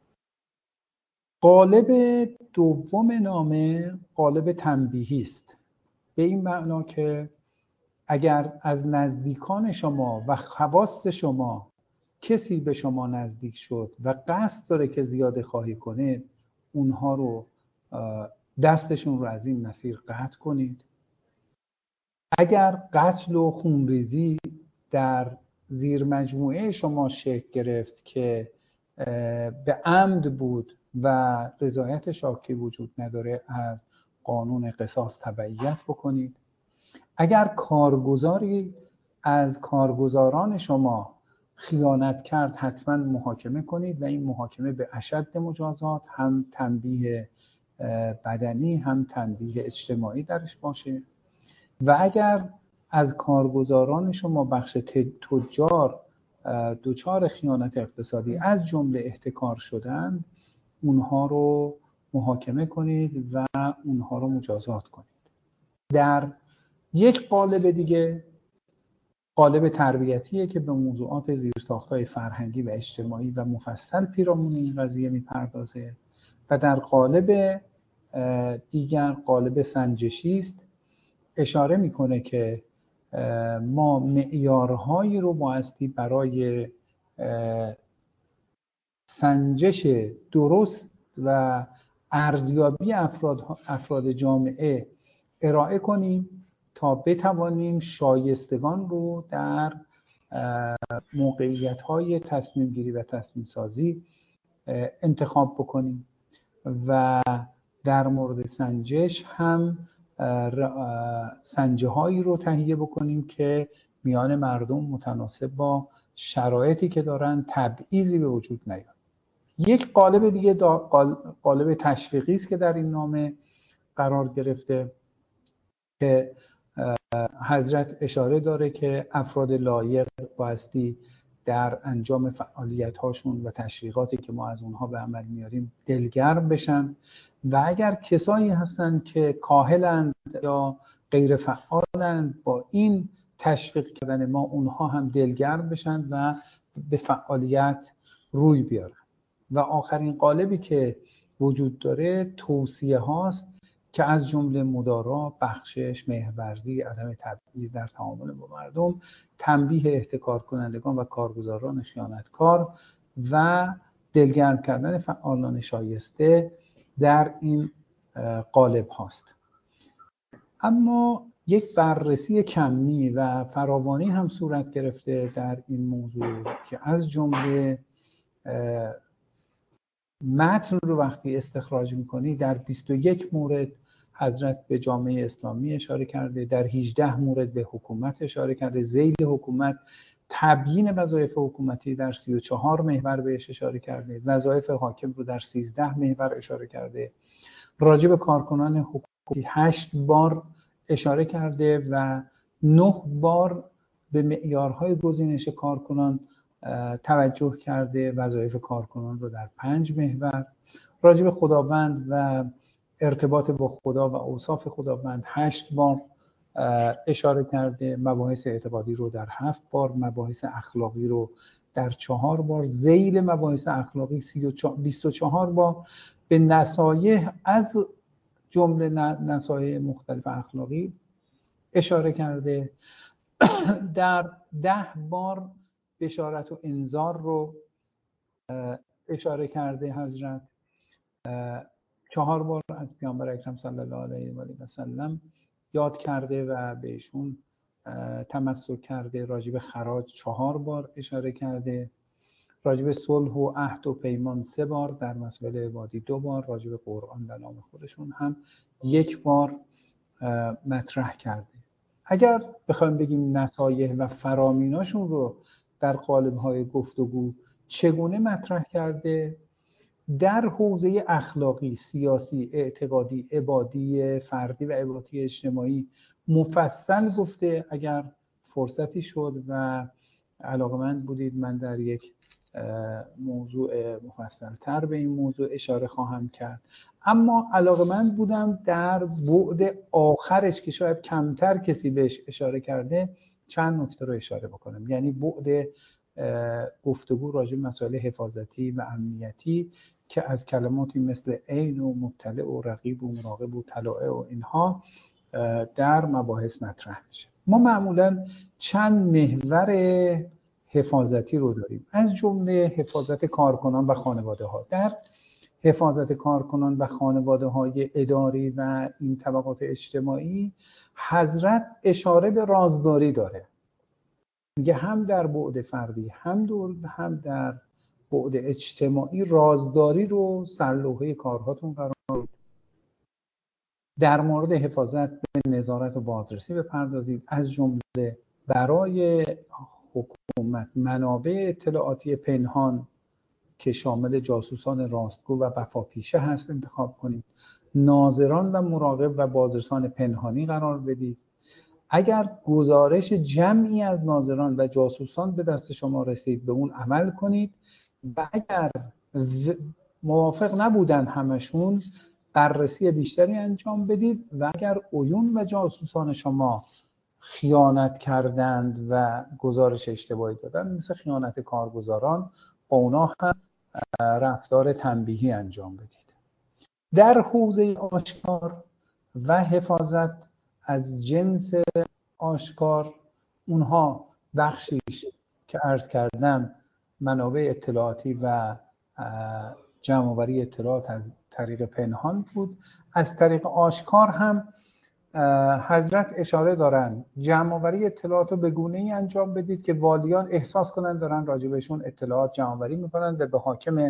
قالب دوم نامه قالب تنبیهی است، به این معنا که اگر از نزدیکان شما و خواص شما کسی به شما نزدیک شد و قصد داره که زیاده خواهی کنه، اونها رو دستشون رو از این مسیر قطع کنید. اگر قتل و خونریزی در زیر مجموعه شما شکل گرفت که به عمد بود و رضایت شاکی وجود نداره، از قانون قصاص تبعیت بکنید. اگر کارگزاری از کارگزاران شما خیانت کرد، حتما محاکمه کنید و این محاکمه به اشد مجازات، هم تنبیه بدنی هم تنبیه اجتماعی درش باشه. و اگر از کارگزاران شما بخش تجار دچار خیانت اقتصادی از جمله احتکار شدند، اونها رو محاکمه کنید و اونها رو مجازات کنید. در یک قالب دیگه، قالب تربیتیه که به موضوعات زیرساخت‌های فرهنگی و اجتماعی و مفصل پیرامون این قضیه میپردازه. و در قالب دیگر، قالب سنجشی است، اشاره میکنه که ما معیارهایی رو بایستی برای سنجش درست و ارزیابی افراد جامعه ارائه کنیم تا بتوانیم شایستگان رو در موقعیت‌های تصمیم گیری و تصمیم سازی انتخاب بکنیم. و در مورد سنجش هم سنجه هایی رو تهیه بکنیم که میان مردم متناسب با شرایطی که دارن تبعیضی به وجود نیاد. یک قالب دیگه قالب تشویقی است که در این نامه قرار گرفته که حضرت اشاره داره که افراد لایق بایستی در انجام فعالیت هاشون و تشویقاتی که ما از اونها به عمل میاریم دلگرم بشن، و اگر کسایی هستن که کاهلند یا غیر فعالند، با این تشویق کردن ما اونها هم دلگرم بشن و به فعالیت روی بیارن. و آخرین قالبی که وجود داره توصیه هاست که از جمله مدارا، بخشش، مهرورزی، عدم تبعیض در تعامل با مردم، تنبیه احتکار کنندگان و کارگزاران خیانتکار و دلگرم کردن فعالان شایسته در این قالب هاست. اما یک بررسی کمی و فراوانی هم صورت گرفته در این موضوع که از جمله متن رو وقتی استخراج می‌کنی در 21 مورد حضرت به جامعه اسلامی اشاره کرده، در 18 مورد به حکومت اشاره کرده، ذیل حکومت، تبیین وظایف حکومتی در 34 محور بهش اشاره کرده، وظایف حاکم رو در 13 محور اشاره کرده، راجع به کارکنان حکومتی 8 بار اشاره کرده و 9 بار به معیارهای گزینش کارکنان توجه کرده، وظایف کارکنان رو در 5 محور، راجع به خداوند و ارتباط با خدا و اوصاف خداوند 8 بار اشاره کرده، مباحث اعتقادی رو در 7 بار، مباحث اخلاقی رو در 4 بار، ذیل مباحث اخلاقی 24 بار، به نصایح از جمله نصایح مختلف اخلاقی اشاره کرده، در 10 بار بشارت و انذار رو اشاره کرده حضرت، 4 بار از پیامبر اکرم صلی الله علیه و سلم یاد کرده و بهشون تمسک کرده، راجع به خراج 4 بار اشاره کرده، راجع به صلح و عهد و پیمان 3 بار، در مسائل عبادی 2 بار، راجع به قرآن و نام خودشون هم 1 بار مطرح کرده. اگر بخوایم بگیم نصایح و فرامیناشون رو در قالب‌های گفتگو چگونه مطرح کرده، در حوزه اخلاقی، سیاسی، اعتقادی، عبادی، فردی و عبادی اجتماعی مفصل گفته. اگر فرصتی شد و علاقه‌مند بودید من در یک موضوع مفصل‌تر به این موضوع اشاره خواهم کرد. اما علاقه‌مند بودم در بعد آخرش که شاید کمتر کسی بهش اشاره کرده چند نکته رو اشاره بکنم. یعنی بعد گفتگو راجع به مسائل حفاظتی و امنیتی که از کلماتی مثل عین و مطلع و رقیب و مراقب و طلائع و اینها در مباحث مطرح میشه. ما معمولا چند محور حفاظتی رو داریم، از جمله حفاظت کارکنان و خانواده ها. در حفاظت کارکنان و خانواده های اداری و این طبقات اجتماعی حضرت اشاره به رازداری داره. میگه هم در بعد فردی هم در بعد اجتماعی رازداری رو سرلوحه کارهاتون قرار بدید. در مورد حفاظت به نظارت و بازرسی بپردازید، از جمله برای حکومت منابع اطلاعاتی پنهان که شامل جاسوسان راستگو و وفاپیشه هست انتخاب کنید. ناظران و مراقب و بازرسان پنهانی قرار بدید. اگر گزارش جمعی از ناظران و جاسوسان به دست شما رسید به اون عمل کنید و اگر موافق نبودن همشون بررسی بیشتری انجام بدید و اگر عیون و جاسوسان شما خیانت کردند و گزارش اشتباهی دادن مثل خیانت کارگزاران با اونا هم رفتار تنبیهی انجام بدید. در حوزه آشکار و حفاظت از جنس آشکار اونها بخشیش که عرض کردم منابع اطلاعاتی و جمع‌آوری اطلاعات از طریق پنهان بود. از طریق آشکار هم حضرت اشاره دارن جمع‌آوری اطلاعات رو به گونه‌ای انجام بدید که والیان احساس کنند دارن راجبشون اطلاعات جمع‌آوری میکنن و به حاکم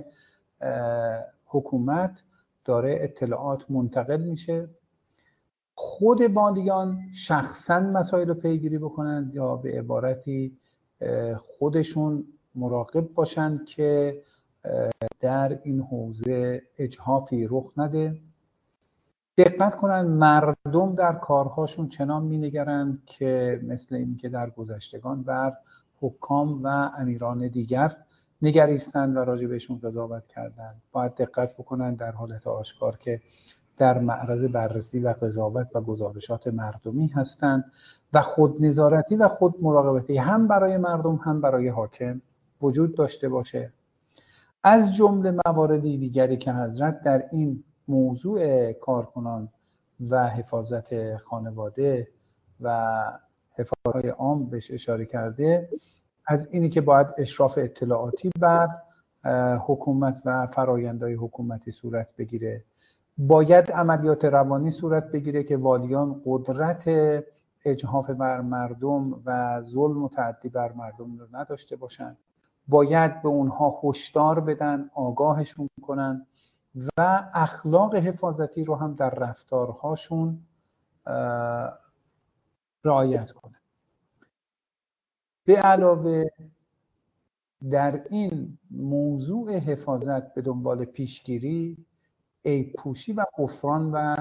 حکومت داره اطلاعات منتقل میشه. خود والیان شخصاً مسائل رو پیگیری بکنند یا به عبارتی خودشون مراقب باشند که در این حوزه اجحافی رخ نده. دقت کنند مردم در کارهاشون چنان مینگرند که مثل این که در گذشتگان بر حکام و امیران دیگر نگریستند و راجع بهشون قضاوت کردند. باید دقت بکنند در حالت آشکار که در معرض بررسی و قضاوت و گزارشات مردمی هستند و خود نظارتی و خود مراقبتی هم برای مردم هم برای حاکم وجود داشته باشه. از جمله مواردی دیگری که حضرت در این موضوع کارکنان و حفاظت خانواده و حفاظت عام بهش اشاره کرده از اینی که باید اشراف اطلاعاتی بر حکومت و فرآیندهای حکومتی صورت بگیره. باید عملیات روانی صورت بگیره که والیان قدرت اجحاف بر مردم و ظلم و تعدی بر مردم رو نداشته باشن. باید به اونها هشدار بدن، آگاهشون کنن و اخلاق حفاظتی رو هم در رفتارهاشون رعایت کنن. به علاوه در این موضوع حفاظت به دنبال پیشگیری، عیب پوشی و غفران و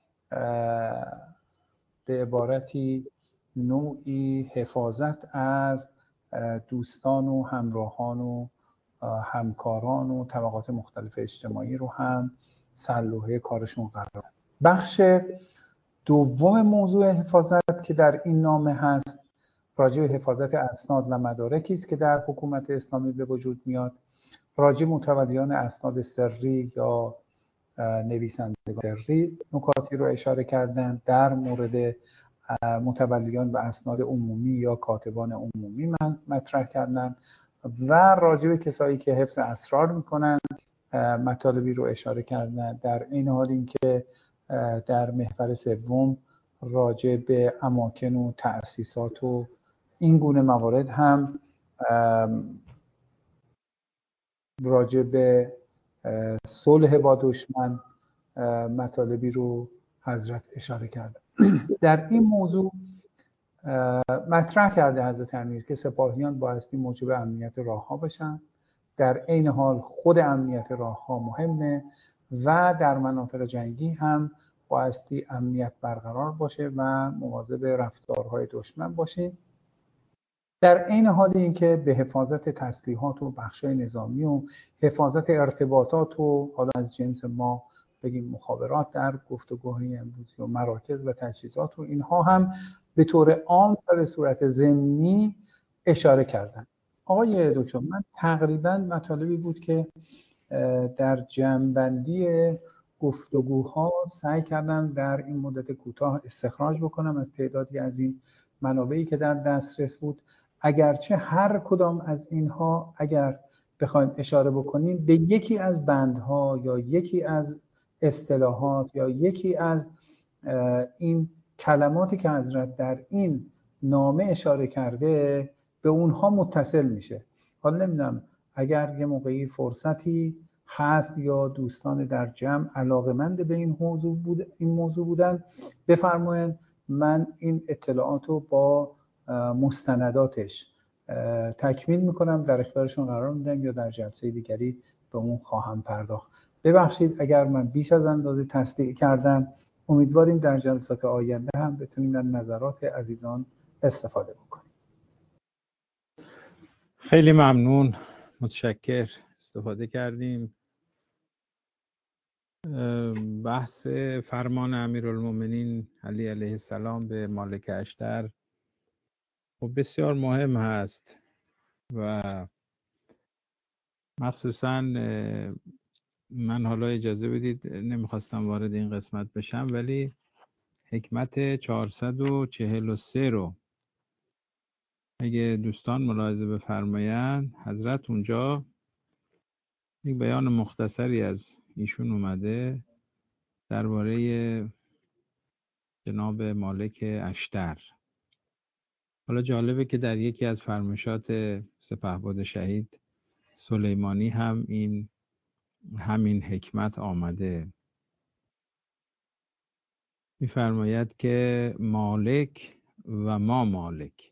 به عبارتی نوعی حفاظت از دوستان و همراهان و همکاران و طبقات مختلف اجتماعی رو هم سرلوحه کارشون قرار. بخش دوم موضوع حفاظت که در این نامه هست راجع به حفاظت اسناد و مدارکی است که در حکومت اسلامی به وجود میاد. راجع متولیان اسناد سری یا نویسندگان سری نکاتی رو اشاره کردن. در مورد متولیان و اسناد عمومی یا کاتبان عمومی مطرح کردن و راجع به کسایی که حفظ اسرار میکنن مطالبی رو اشاره کردن. در این حال اینکه در محور سوم راجع به اماکن و تأسیسات و این گونه موارد هم راجع به صلح با دشمن مطالبی رو حضرت اشاره کرده. در این موضوع مطرح کرده حضرت امیر که سپاهیان بایستی موجب امنیت راه‌ها باشن، در عین حال خود امنیت راه‌ها مهمه و در مناطق جنگی هم بایستی امنیت برقرار باشه و مواظب رفتارهای دشمن باشیم. در عین حال اینکه به حفاظت تسلیحات و بخشای نظامی و حفاظت ارتباطات و حالا از جنس ما بگیم مخابرات در گفتگوهای امروزی و مراکز و تجهیزات و اینها هم به طور عام و به صورت ضمنی اشاره کردن. آقای دکتر، من تقریبا مطالبی بود که در جمع‌بندی گفتگوها سعی کردم در این مدت کوتاه استخراج بکنم از تعدادی از این منابعی که در دسترس بود. اگرچه هر کدام از اینها اگر بخوایم اشاره بکنیم به یکی از بندها یا یکی از اصطلاحات یا یکی از این کلماتی که حضرت در این نامه اشاره کرده به اونها متصل میشه. حالا نمیدونم اگر یه موقعی فرصتی هست یا دوستان در جمع علاقه‌مند به این موضوع بودن بفرمایید، من این اطلاعات رو با مستنداتش تکمیل میکنم، در اختیارشون قرار میدم یا در جلسه دیگری به اون خواهم پرداخت. ببخشید اگر من بیش از اندازه تصدیق کردم. امیدواریم در جلسات آینده هم بتونیم از نظرات عزیزان استفاده بکنیم. خیلی ممنون، متشکر، استفاده کردیم. بحث فرمان امیرالمومنین علی علیه السلام به مالک اشتر و بسیار مهم هست و مخصوصا من حالا اجازه بدید نمیخواستم وارد این قسمت بشم، ولی حکمت 443 رو اگه دوستان ملاحظه بفرمایند، حضرت اونجا یک بیان مختصری از ایشون اومده درباره جناب مالک اشتر. حالا جالبه که در یکی از فرمایشات سپهبد شهید سلیمانی هم همین حکمت آمده. می‌فرماید که مالک و ما مالک،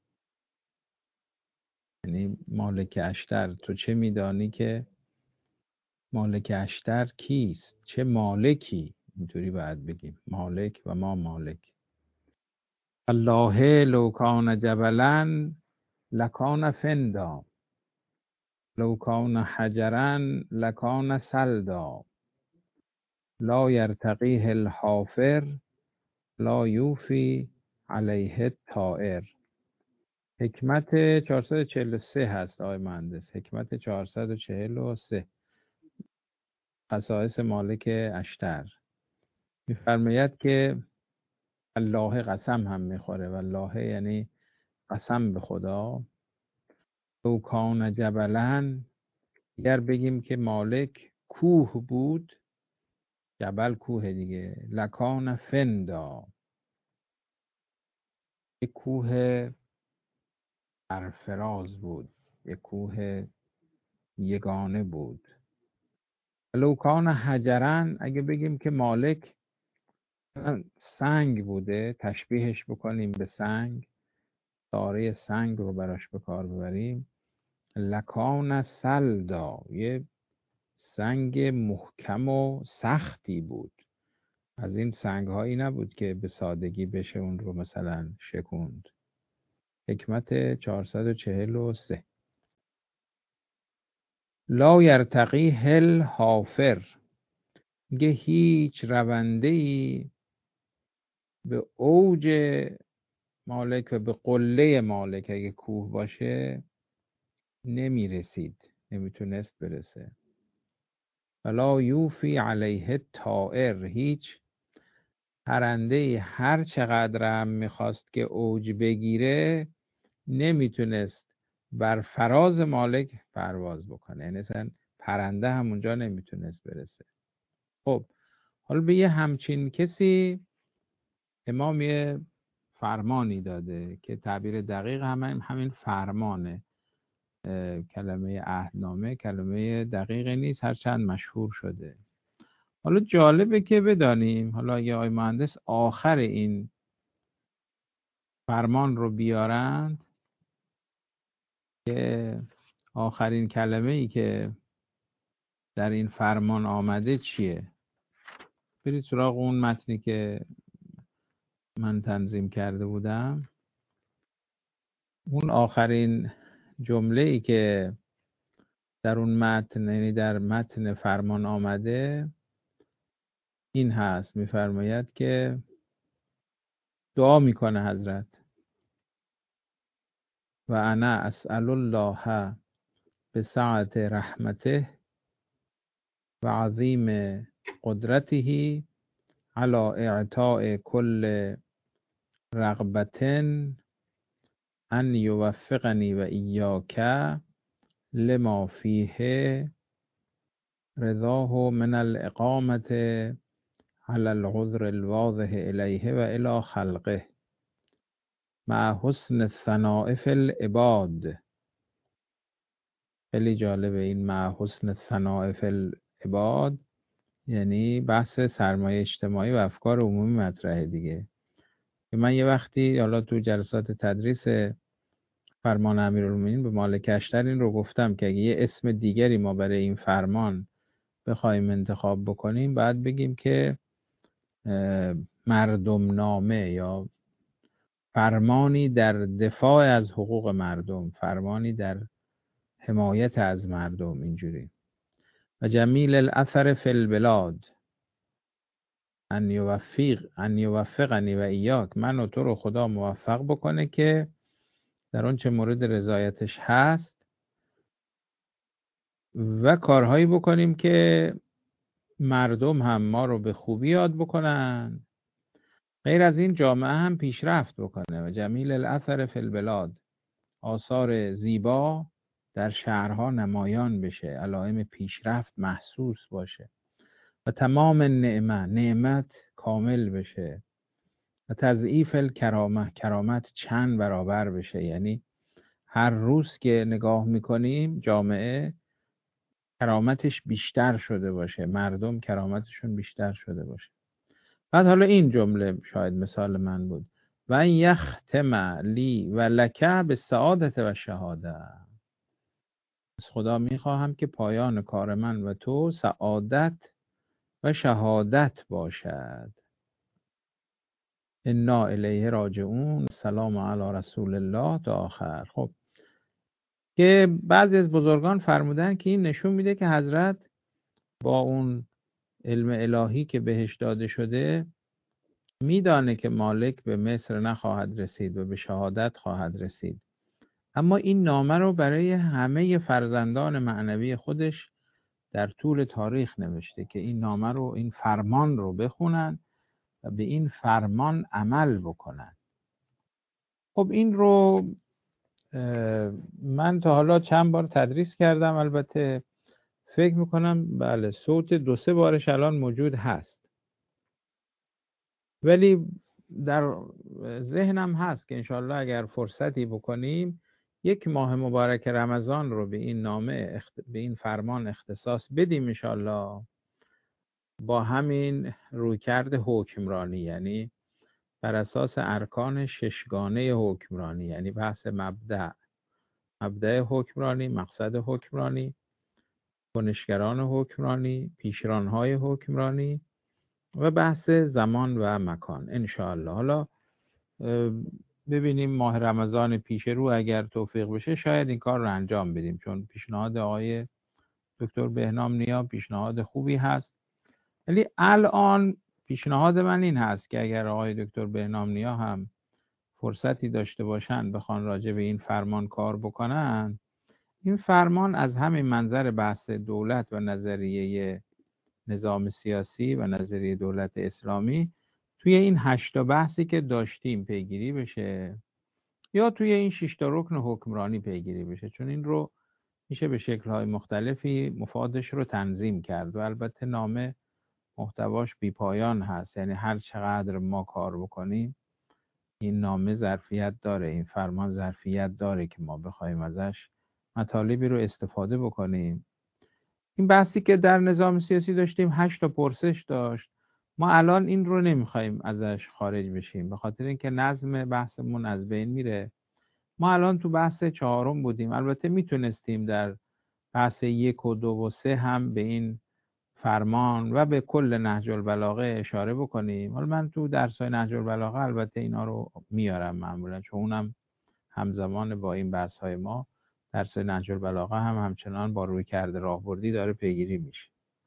یعنی مالک اشتر، تو چه میدانی که مالک اشتر کیست؟ چه مالکی؟ اینطوری باید بگیم، مالک و ما مالک. الله لو کان جبلا لکان فندا، لو کان حجرا لکان سلدا، لا یرتقیه الحافر لا یوفی علیه الطائر. حکمت 443 هست آقای مهندس، حکمت 443 خصائص مالک اشتر. میفرماید که الله، قسم هم میخوره و الله یعنی قسم به خدا. لو کان جبلن، اگر بگیم که مالک کوه بود، جبل کوه دیگه، لکان فندا، یک کوه برفراز بود، یک کوه یگانه بود. لو کان حجرن، اگه بگیم که مالک سنگ بوده، تشبیهش بکنیم به سنگ، داره سنگ رو براش به کار ببریم، لکان سلدا، یه سنگ محکم و سختی بود. از این سنگ هایی نبود که به سادگی بشه اون رو مثلا شکوند. حکمت 443. لا یرتقیه الحافر، میگه هیچ رونده‌ای به اوج مالک و به قله مالک اگه کوه باشه نمیرسید، نمیتونست برسه. ولا یوفی علیه الطائر، هیچ پرنده هر چقدر هم میخواست که اوج بگیره نمیتونست بر فراز مالک پرواز بکنه، یعنی مثلا پرنده همونجا نمیتونست برسه. خب حالا به یه همچین کسی امام یه فرمانی داده که تعبیر دقیق همین فرمانه. کلمه عهدنامه کلمه دقیقی نیست، هرچند مشهور شده. حالا جالبه که بدانیم، حالا اگه آقای مهندس آخر این فرمان رو بیارند که آخرین کلمه ای که در این فرمان آمده چیه. برید سراغ اون متنی که من تنظیم کرده بودم. اون آخرین جمله ای که در اون متن، یعنی در متن فرمان آمده، این هست، میفرماید که دعا میکنه حضرت: و انا اسأل الله بسعة رحمته و عظیم قدرته على اعطاء كل رغبة ان یوفقنی و ایاک لما فیه رضاه من الاقامة على العذر الواضح الیه و الی خلقه مع حسن الثناء فی العباد. خیلی جالبه این مع حسن الثناء فی العباد، یعنی بحث سرمایه اجتماعی و افکار عمومی مطرحه دیگه. که من یه وقتی حالا تو جلسات تدریس فرمان امیرالمومنین به مالک اشتر این رو گفتم که اگه یه اسم دیگری ما برای این فرمان بخوایم انتخاب بکنیم، باید بگیم که مردم نامه، یا فرمانی در دفاع از حقوق مردم، فرمانی در حمایت از مردم، اینجوری. و جمیل الاثر فی البلاد ان یوفقنی و ایاک، من و تو رو خدا موفق بکنه که در آنچه مورد رضایتش هست و کارهایی بکنیم که مردم هم ما رو به خوبی یاد بکنن، غیر از این جامعه هم پیشرفت بکنه. و جمیل الاثر فی البلاد، آثار زیبا در شهرها نمایان بشه، علائم پیشرفت محسوس باشه. و تمام نعمت کامل بشه. و تضعیف الکرامه، کرامت چند برابر بشه، یعنی هر روز که نگاه میکنیم جامعه کرامتش بیشتر شده باشه، مردم کرامتشون بیشتر شده باشه. بعد حالا این جمله شاید مثال من بود: و ان یختم لی و لک به سعادت و شهاده. از خدا میخواهم که پایان کار من و تو سعادت و شهادت باشد. انا الیه راجعون، سلام علی رسول الله تا آخر. خب که بعضی از بزرگان فرمودن که این نشون میده که حضرت با اون علم الهی که بهش داده شده میدانه که مالک به مصر نخواهد رسید و به شهادت خواهد رسید، اما این نامه رو برای همه فرزندان معنوی خودش در طول تاریخ نوشته که این نامه رو، این فرمان رو بخونن و به این فرمان عمل بکنن. خب این رو من تا حالا چند بار تدریس کردم، البته فکر میکنم بله صوت 2-3 بارش الان موجود هست، ولی در ذهنم هست که انشالله اگر فرصتی بکنیم 1 ماه مبارک رمضان رو به این نامه به این فرمان اختصاص بدیم انشالله، با همین رویکرد حکمرانی، یعنی بر اساس ارکان 6گانه حکمرانی، یعنی بحث مبدأ حکمرانی، مقصد حکمرانی، کنشگران حکمرانی، پیشرانهای حکمرانی و بحث زمان و مکان انشاءالله. حالا ببینیم ماه رمضان پیش رو اگر توفیق بشه شاید این کار رو انجام بدیم، چون پیشنهاد آقای دکتر بهنام نیا پیشنهاد خوبی هست. ولی الان پیشنهاد من این هست که اگر آقای دکتر بهنام نیا هم فرصتی داشته باشن بخوان راجع به این فرمان کار بکنن، این فرمان از همین منظر بحث دولت و نظریه نظام سیاسی و نظریه دولت اسلامی توی این 8 بحثی که داشتیم پیگیری بشه، یا توی این 6 رکن حکمرانی پیگیری بشه، چون این رو میشه به شکل‌های مختلفی مفادش رو تنظیم کرد و البته نامه محتواش بی پایان هست، یعنی هر چقدر ما کار بکنیم این نامه ظرفیت داره، این فرمان ظرفیت داره که ما بخوایم ازش مطالبی رو استفاده بکنیم. این بحثی که در نظام سیاسی داشتیم 8 پرسش داشت، ما الان این رو نمیخوایم ازش خارج بشیم به خاطر اینکه نظم بحثمون از بین میره. ما الان تو بحث 4 بودیم، البته میتونستیم در بحث 1 و 2 و 3 هم به این فرمان و به کل نهج البلاغه اشاره بکنیم. حالا من تو درسای نهج البلاغه البته اینا رو میارم معمولا، چون اونم همزمان با این بحث های ما درس نهج البلاغه هم همچنان با روی کرده راهبردی داره پیگیری میشه.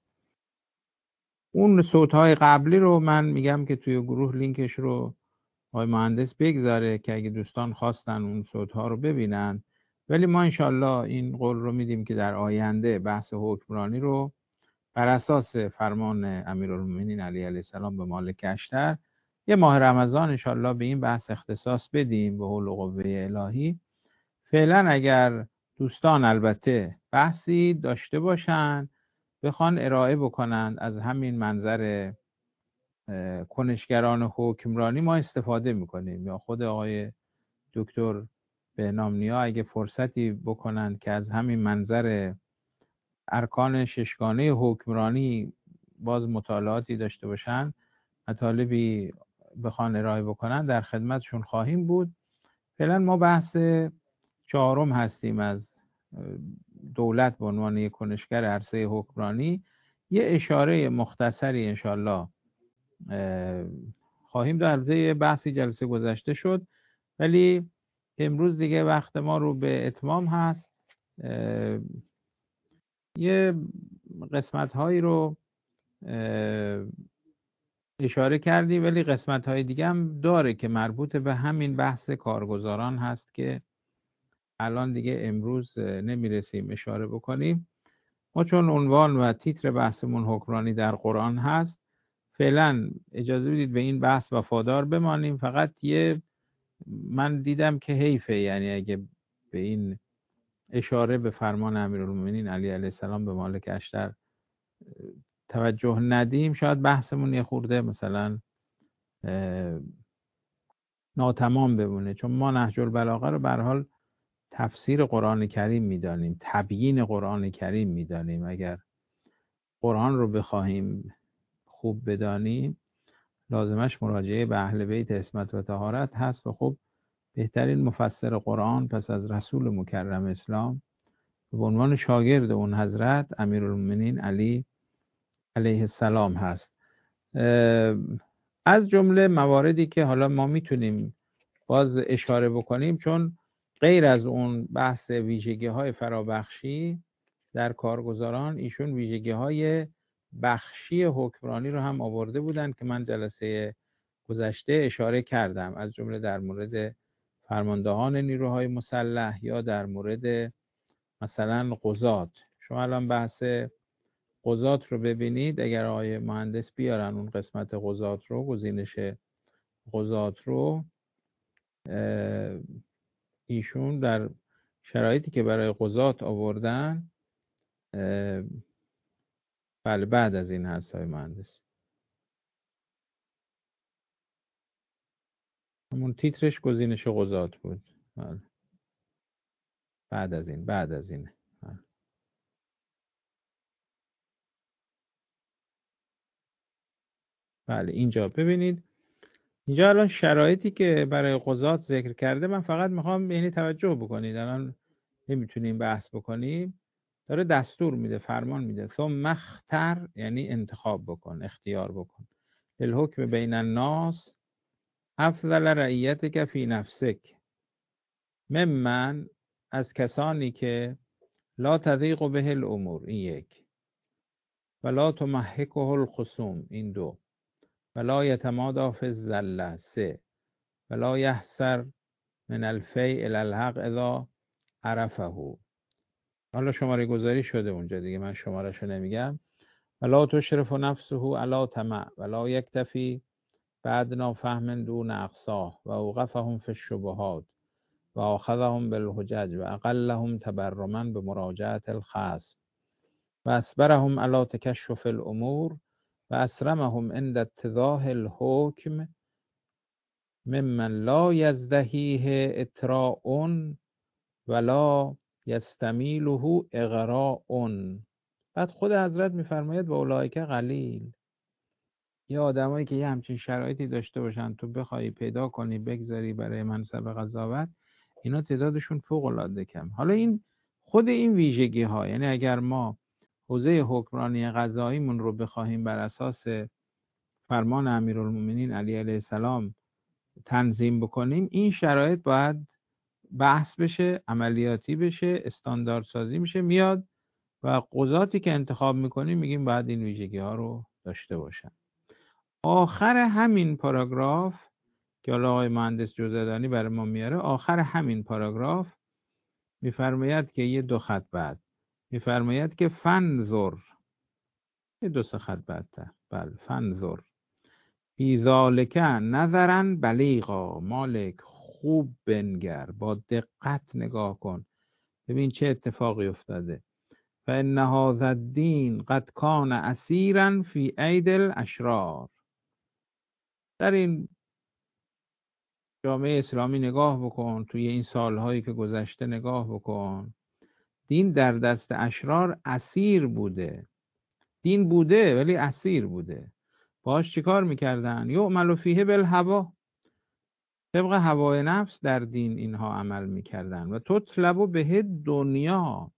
اون صوت های قبلی رو من میگم که توی گروه لینکش رو آقای مهندس بگذاره که اگه دوستان خواستن اون صوت ها رو ببینن. ولی ما انشالله این قول رو میدیم که در آینده بحث حکمرانی رو بر اساس فرمان امیرالمومنین علی علیه السلام به مالک اشتر یه ماه رمضان انشالله به این بحث اختصاص بدیم به حول و قوه الهی. فعلا اگر دوستان البته بحثی داشته باشن بخوان ارائه بکنند از همین منظر کنشگران حکمرانی ما استفاده میکنیم، یا خود آقای دکتر بهنام نیا اگه فرصتی بکنند که از همین منظر ارکان ششگانه حکمرانی باز مطالعاتی داشته باشن، مطالبی بخوان ارائه بکنن، در خدمتشون خواهیم بود. فعلا ما بحث چهارم هستیم از دولت به عنوان یک کنشگر عرصه حکمرانی. یه اشاره مختصری انشالله خواهیم داشت. البته یه بحثی جلسه گذشته شد ولی امروز دیگه وقت ما رو به اتمام هست. یه قسمت هایی رو اشاره کردی ولی قسمت های دیگه هم داره که مربوط به همین بحث کارگزاران هست که الان دیگه امروز نمیرسیم اشاره بکنیم. ما چون عنوان و تیتر بحثمون حکمرانی در قرآن هست فعلا اجازه بدید به این بحث وفادار بمانیم. فقط من دیدم که حیفه، یعنی اگه به این اشاره به فرمان امیرالمومنین علی علیه السلام به مالک اشتر توجه ندیم شاید بحثمون یه خورده مثلا ناتمام بمونه، چون ما نهج البلاغه رو به هر حال تفسیر قرآن کریم میدانیم، تبیین قرآن کریم میدانیم. اگر قرآن رو بخواهیم خوب بدانیم لازمش مراجعه به اهل بیت عصمت و طهارت هست و خب بهترین مفسر قرآن پس از رسول مکرم اسلام به عنوان شاگرد اون حضرت امیرالمومنین علی علیه السلام هست. از جمله مواردی که حالا ما میتونیم باز اشاره بکنیم، چون غیر از اون بحث ویژگی های فرابخشی در کارگزاران، ایشون ویژگی های بخشی حکمرانی رو هم آورده بودن که من جلسه گذشته اشاره کردم، از جمله در مورد فرماندهان نیروهای مسلح یا در مورد مثلا قضات. شما الان بحث قضات رو ببینید، اگر آقای مهندس بیارن اون قسمت قضات رو، گزینش قضات رو، ایشون در شرایطی که برای قضات آوردن، بله بعد از این هست های مهندس، همون تیترش گزینش قضات بود. بله. بعد از این بله. بله اینجا ببینید، اینجا الان شرایطی که برای قضات ذکر کرده، من فقط میخوام به این توجه بکنید، الان نمیتونیم بحث بکنیم، داره دستور میده، فرمان میده. ثم اختر یعنی انتخاب بکن، اختیار بکن، الحکم بین الناس افضل رعیتک فی نفسک، ممن از کسانی که لا تضیق به الامور، این یک، ولا تمحکه الخصوم، این دو، ولا یتمادی فی الزله، سه، ولا یحسر من الفی الی الحق اذا عرفه. حالا شماره گذاری شده اونجا دیگه، من شمارهشو نمیگم. ولا تشرف نفسه علی طمع ولا یکتفی بعدنا فهم دون اقصاه و اوقفهم فی الشبهات و آخذهم بالحجج و اقلهم تبرما به مراجعت الخصم و اسبرهم علی تکشف الامور و اسرمهم عند اتضاح الحکم ممن لا یزدهیه اطراء ولا یستمیله اغراء. بعد خود حضرت میفرماید و اولئک قلیل، یه آدمایی که یه همچین شرایطی داشته باشن تو بخوای پیدا کنی بگذاری برای منصب قضاوت، اینا تعدادشون فوق العاده کم. حالا این خود این ویژگی ها، یعنی اگر ما حوزه حکمرانی قضاییمون رو بخواهیم بر اساس فرمان امیرالمومنین علی علیه السلام تنظیم بکنیم، این شرایط باید بحث بشه، عملیاتی بشه، استاندارد سازی میشه، میاد و قضاتی که انتخاب میکنیم میگیم باید این ویژگی ها رو داشته باشن. آخر همین پاراگراف که حالا آقای مهندس جزدانی برای ما میاره، آخر همین پاراگراف میفرماید که یه 2 خط بعد میفرماید که فنظر، یه 2-3 خط بعدتر، بله، فنظر فی ذالک نظرا بلیغا، مالک خوب بنگر، با دقت نگاه کن، ببین چه اتفاقی افتاده. فإن هذا الدین قد کان اسیرا فی اید الاشرار. در این جامعه اسلامی نگاه بکن، توی این سالهایی که گذشته نگاه بکن، دین در دست اشرار اسیر بوده. دین بوده ولی اسیر بوده. باش چیکار میکردن؟ یعمل فیه بالهوا، طبق هوای نفس در دین اینها عمل میکردن. و تطلب به دنیا،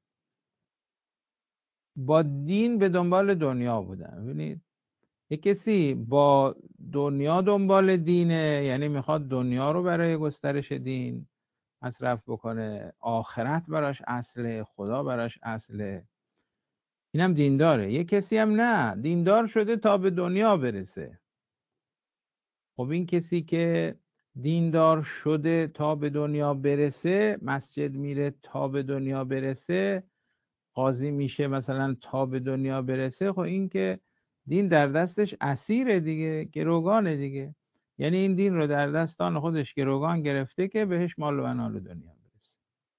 با دین به دنبال دنیا بودن. ببینید یک کسی با دنیا دنبال دینه، یعنی میخواد دنیا رو برای گسترش دین مصرف بکنه، آخرت براش اصله، خدا براش اصله، اینم دینداره. یک کسی هم نه، دیندار شده تا به دنیا برسه. خب این کسی که دیندار شده تا به دنیا برسه، مسجد میره تا به دنیا برسه، قاضی میشه مثلا تا به دنیا برسه، خب این که دین در دستش اسیره دیگه، گروگانه دیگه. یعنی این دین رو در دستان خودش گروگان گرفته که بهش مال و منال دنیا برسه.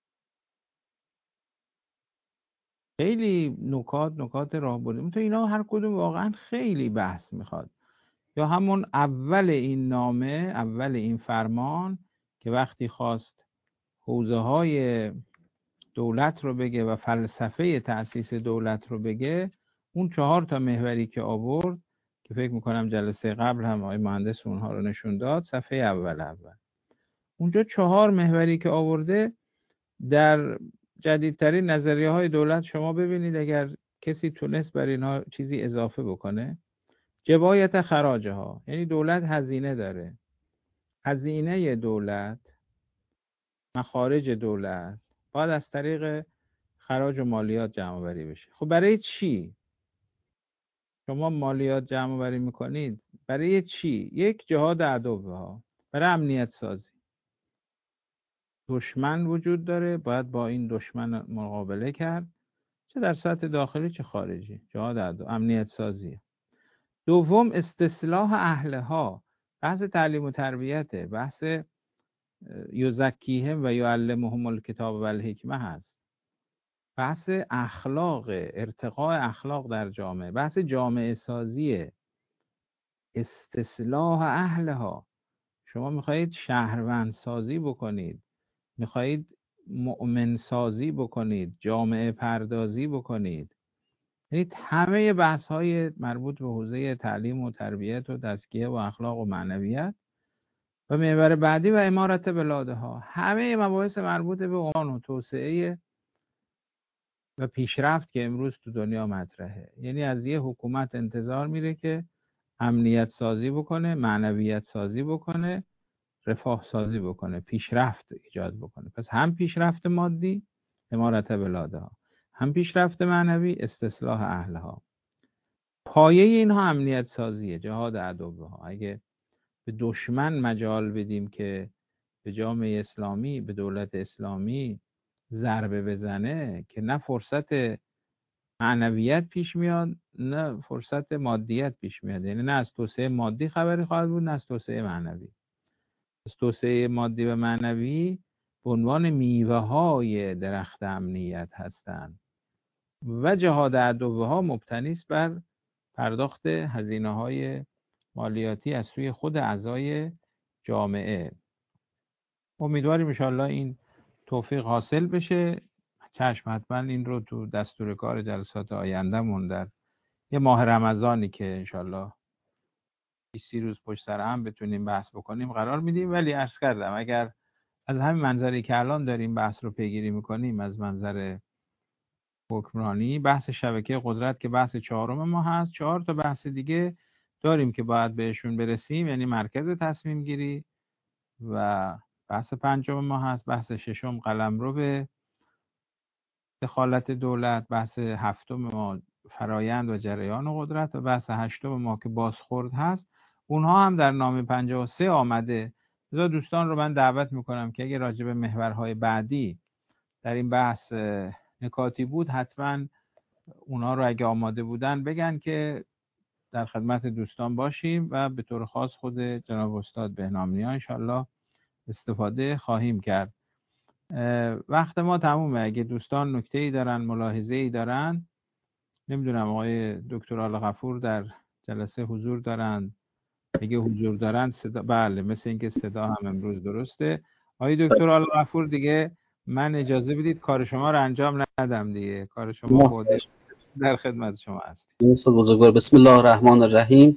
خیلی نکات راه برده تو اینا، هر کدوم واقعا خیلی بحث میخواد. یا همون اول این نامه، اول این فرمان که وقتی خواست حوزه های دولت رو بگه و فلسفه تأسیس دولت رو بگه، اون 4 تا محوری که آورد که فکر میکنم جلسه قبل هم آقای مهندس اونها رو نشون داد، صفحه اول اونجا 4 محوری که آورده در جدیدترین نظریه های دولت شما ببینید اگر کسی تونست بر اینها چیزی اضافه بکنه، جبایت خراجه ها، یعنی دولت هزینه داره، هزینه دولت، مخارج دولت باید از طریق خراج و مالیات جمع آوری بشه. خب برای چی شما مالیات جمع آوری میکنید؟ برای چی؟ یک، جهاد عدوها، برای امنیت سازی. دشمن وجود داره، باید با این دشمن مقابله کرد، چه در سطح داخلی چه خارجی. جهاد عدو، امنیت سازی. دوم، استصلاح اهلها، بحث تعلیم و تربیته، بحث یزکیهم و یعلمهم الکتاب و الحکمه هست، بحث اخلاق، ارتقاء اخلاق در جامعه، بحث جامعه سازی، استصلاح اهلها. شما میخواهید شهروند سازی بکنید، میخواهید مؤمن سازی بکنید، جامعه پردازی بکنید. یعنی همه بحث های مربوط به حوزه تعلیم و تربیت و تزکیه و اخلاق و معنویت و محور بعدی و امارت بلادها، همه مباحث مربوط به عنوان و توسعه و پیشرفت که امروز تو دنیا مطرحه. یعنی از یه حکومت انتظار میره که امنیت سازی بکنه، معنویت سازی بکنه، رفاه سازی بکنه، پیشرفت ایجاد بکنه. پس هم پیشرفت مادی، امارت بلادها، هم پیشرفت معنوی، استصلاح اهلها. پایه اینها امنیت سازیه، جهاد عدوها. اگه به دشمن مجال بدیم که به جامعه اسلامی، به دولت اسلامی ضربه بزنه، که نه فرصت معنویت پیش میاد نه فرصت مادیت پیش میاد. یعنی نه از توسعه مادی خبری خواهد بود نه از توسعه معنوی. از توسعه مادی و معنوی به عنوان میوه های درخت امنیت هستند و جهاد عدوها مبتنی است بر پرداخت هزینه های مالیاتی از سوی خود اعضای جامعه. امیدواریم ان شاءالله این توفیق حاصل بشه. چشم، حتما این رو تو دستور کار جلسات آیندهمون در یه ماه رمضانی که ان شاءالله 20 روز پشت سر هم بتونیم بحث بکنیم قرار میدیم. ولی عرض کردم اگر از همین منظری که الان داریم بحث رو پیگیری میکنیم، از منظر حکمرانی، بحث شبکه قدرت که بحث 4م ما هست، 4 تا بحث دیگه داریم که باید بهشون برسیم، یعنی مرکز تصمیم گیری و بحث پنجم ما هست. بحث ششم قلمرو به دخالت دولت. بحث هفتم ما فرایند و جریان قدرت و بحث هشتم ما که بازخورد هست، اونها هم در نامه 53 آمده. لذا دوستان رو من دعوت میکنم که اگه راجع به محورهای بعدی در این بحث نکاتی بود، حتما اونها رو اگه آماده بودن بگن که در خدمت دوستان باشیم و به طور خاص خود جناب استاد بهنام‌نیا انشالله استفاده خواهیم کرد. وقت ما تمومه. اگه دوستان نکته‌ای دارن، ملاحظه‌ای دارن، نمیدونم آقای دکتر آلغفور در جلسه حضور دارن؟ اگه حضور دارن صدا، بله مثل اینکه صدا هم امروز درسته. آقای دکتر آلغفور دیگه من اجازه بدید کار شما رو انجام ندم دیگه، کار شما بوده، در خدمت شما هست. بزرگوار. بسم الله الرحمن الرحیم.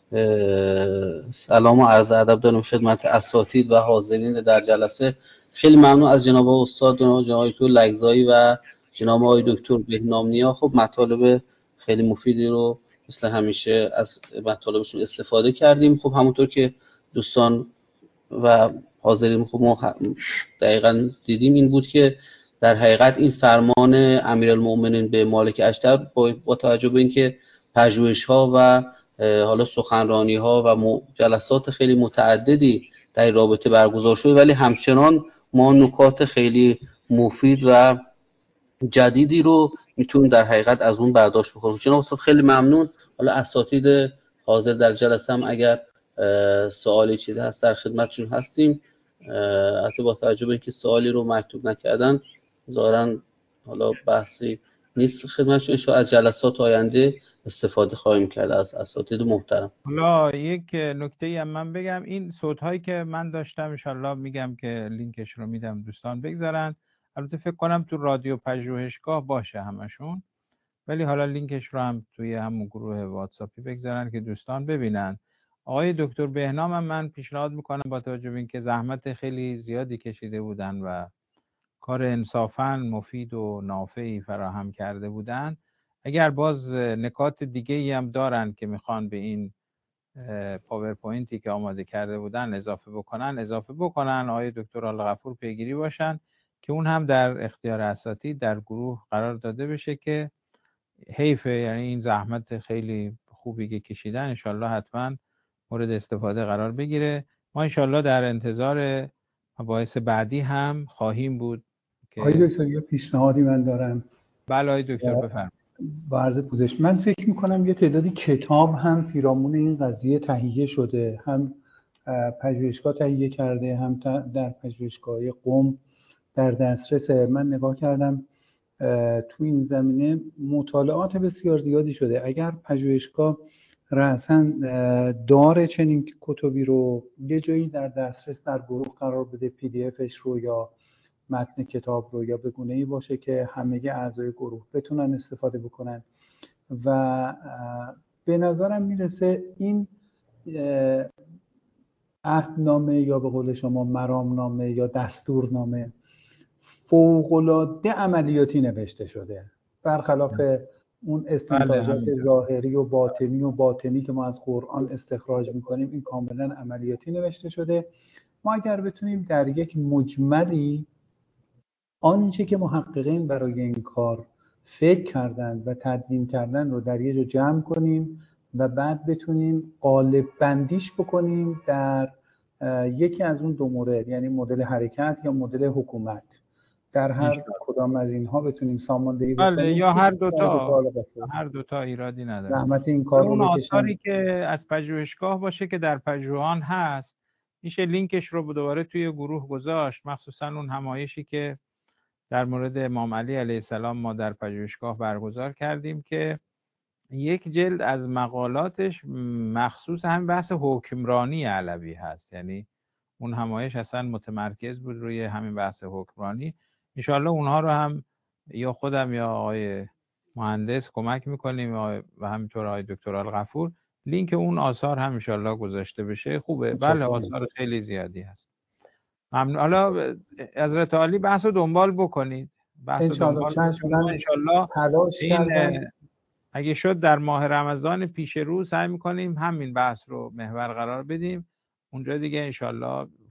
سلام و عرض ادب دارم خدمت اساتید و حاضرین در جلسه. خیلی ممنون از جناب استاد جناب دکتر لگزایی و جناب آقای دکتر بهنام‌نیا. خب مطالب خیلی مفیدی رو مثل همیشه از مطالبشون استفاده کردیم. خب همونطور که دوستان و حاضرین خب ما دقیقاً دیدیم این بود که در حقیقت این فرمان امیرالمؤمنین به مالک اشتر با توجه به اینکه پژوهش‌ها و حالا سخنرانی‌ها و جلسات خیلی متعددی در این رابطه برگزار شده، ولی همچنان ما نکات خیلی مفید و جدیدی رو میتونیم در حقیقت از اون برداشت بکنیم. جناب استاد خیلی ممنون. حالا اساتید حاضر در جلسه هم اگر سوالی چیزی هست در خدمتشون هستیم. حتی با توجه به اینکه سوالی رو مکتوب نکردن ظاهراً حالا بحثی نیست خدمتشون، ان از جلسات آینده استفاده خواهیم کرد از اساتید محترم. حالا یک نکته‌ای هم من بگم، این صوت‌هایی که من داشتم ان شاءالله میگم که لینکش رو میدم دوستان بگذارن. البته فکر کنم تو رادیو پژوهشگاه باشه همشون، ولی حالا لینکش رو هم توی همون گروه واتساپی بگذارن که دوستان ببینن. آقای دکتر بهنام هم من پیشنهاد میکنم با توجه به اینکه زحمت خیلی زیادی کشیده بودن و کار انصافاً مفید و نافعی فراهم کرده بودن، اگر باز نکات دیگه‌ای هم دارن که میخوان به این پاورپوینتی که آماده کرده بودن اضافه بکنن، آقای دکتر آلغفور پیگیری باشن که اون هم در اختیار اساتید در گروه قرار داده بشه که حیفه، یعنی این زحمت خیلی خوبی که کشیدن انشالله حتما مورد استفاده قرار بگیره. ما انشالله در انتظار مباحث بعدی هم خواهیم بود که آقای دکتر یه پیشنهادی من دارم. بله آقای دکتر بفرمایید. با عرض پوزش، من فکر میکنم یه تعدادی کتاب هم پیرامون این قضیه تهیه شده، هم پژوهشگاه تهیه کرده، هم در پژوهشگاه قم در دسترسه. من نگاه کردم تو این زمینه مطالعات بسیار زیادی شده. اگر پژوهشگاه رأساً داره چنین کتبی رو یه جایی در دسترس در گروه قرار بده، پی دی افش رو یا متن کتاب رو، یا به گونه‌ای باشه که همه اعضای گروه بتونن استفاده بکنن. و به نظرم میرسه این عهدنامه یا به قول شما مرامنامه یا دستورنامه فوق‌العاده عملیاتی نوشته شده، برخلاف اون استنتاجات ظاهری و باطنی که ما از قرآن استخراج میکنیم. این کاملا عملیاتی نوشته شده. ما اگر بتونیم در یک مجملی آنچه که محققین برای این کار فکر کردن و تدوین کردن رو در یه جا جمع کنیم و بعد بتونیم قالب بندیش بکنیم در یکی از اون دو مورد، یعنی مدل حرکت یا مدل حکومت، در هر کدام از اینها بتونیم ساماندهی بکنیم. بله، یا هر دوتا ایرادی نداره. زحمت این کار اون رو آثاری که از پژوهشگاه باشه که در پژوهان هست، میشه لینکش رو دوباره توی گروه گذاشت، مخصوصا اون همایشی که در مورد امام علی علیه السلام ما در پژوهشگاه برگزار کردیم که یک جلد از مقالاتش مخصوص هم بحث حکمرانی علوی هست. یعنی اون همایش اصلا متمرکز بود روی همین بحث حکمرانی. انشاءالله اونها رو هم یا خودم یا آقای مهندس کمک میکنیم و همینطور آقای دکتر آلغفور لینک اون آثار هم انشاءالله گذاشته بشه. خوبه. بله آثار خیلی زیادی هست. ممنون. حالا حضرت عالی بحث رو دنبال بکنید. انشاءالله این اگه شد در ماه رمضان پیش رو سعی میکنیم همین بحث رو محور قرار بدیم. اونجا دیگه انشاءالله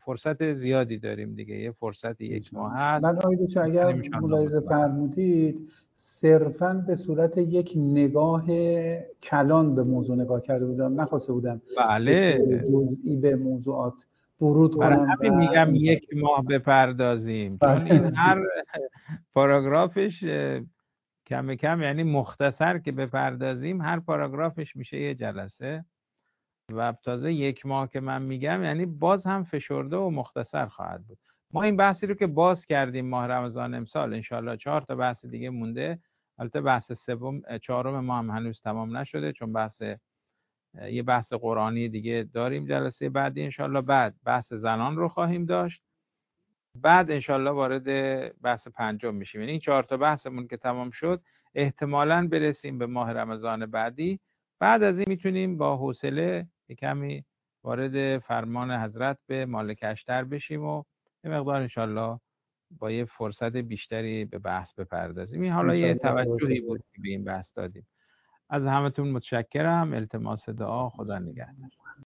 فرصت زیادی داریم دیگه، یه فرصت یک ماه هست. من آقای دکتر اگر ملاحظه فرمودید صرفاً به صورت یک نگاه کلان به موضوع نگاه کرده بودم، نخواسته بودم بله جزئی به موضوعات ورود برای کنم. همین میگم یک ماه بپردازیم، چون این هر پاراگرافش کم کم، یعنی مختصر که بپردازیم هر پاراگرافش میشه یه جلسه، و تازه یک ماه که من میگم یعنی باز هم فشرده و مختصر خواهد بود. ما این بحثی رو که باز کردیم ماه رمضان امسال، انشالله 4 تا بحث دیگه مونده. البته بحث چهارم ما هم هنوز تمام نشده، چون یه بحث قرآنی دیگه داریم جلسه بعدی انشالله. بعد بحث زنان رو خواهیم داشت، بعد انشالله وارد بحث پنجم میشیم. یعنی این 4 تا بحثمون که تمام شد احتمالاً برسیم به ماه رمضان بعدی. بعد از این میتونیم با حوصله کمی وارد فرمان حضرت به مالک اشتر بشیم و یه مقدار انشالله با یه فرصت بیشتری به بحث بپردازیم. این حالا یه توجهی بود که به این بحث دادیم. از همتون متشکرم. التماس دعا. خدا نگهدار.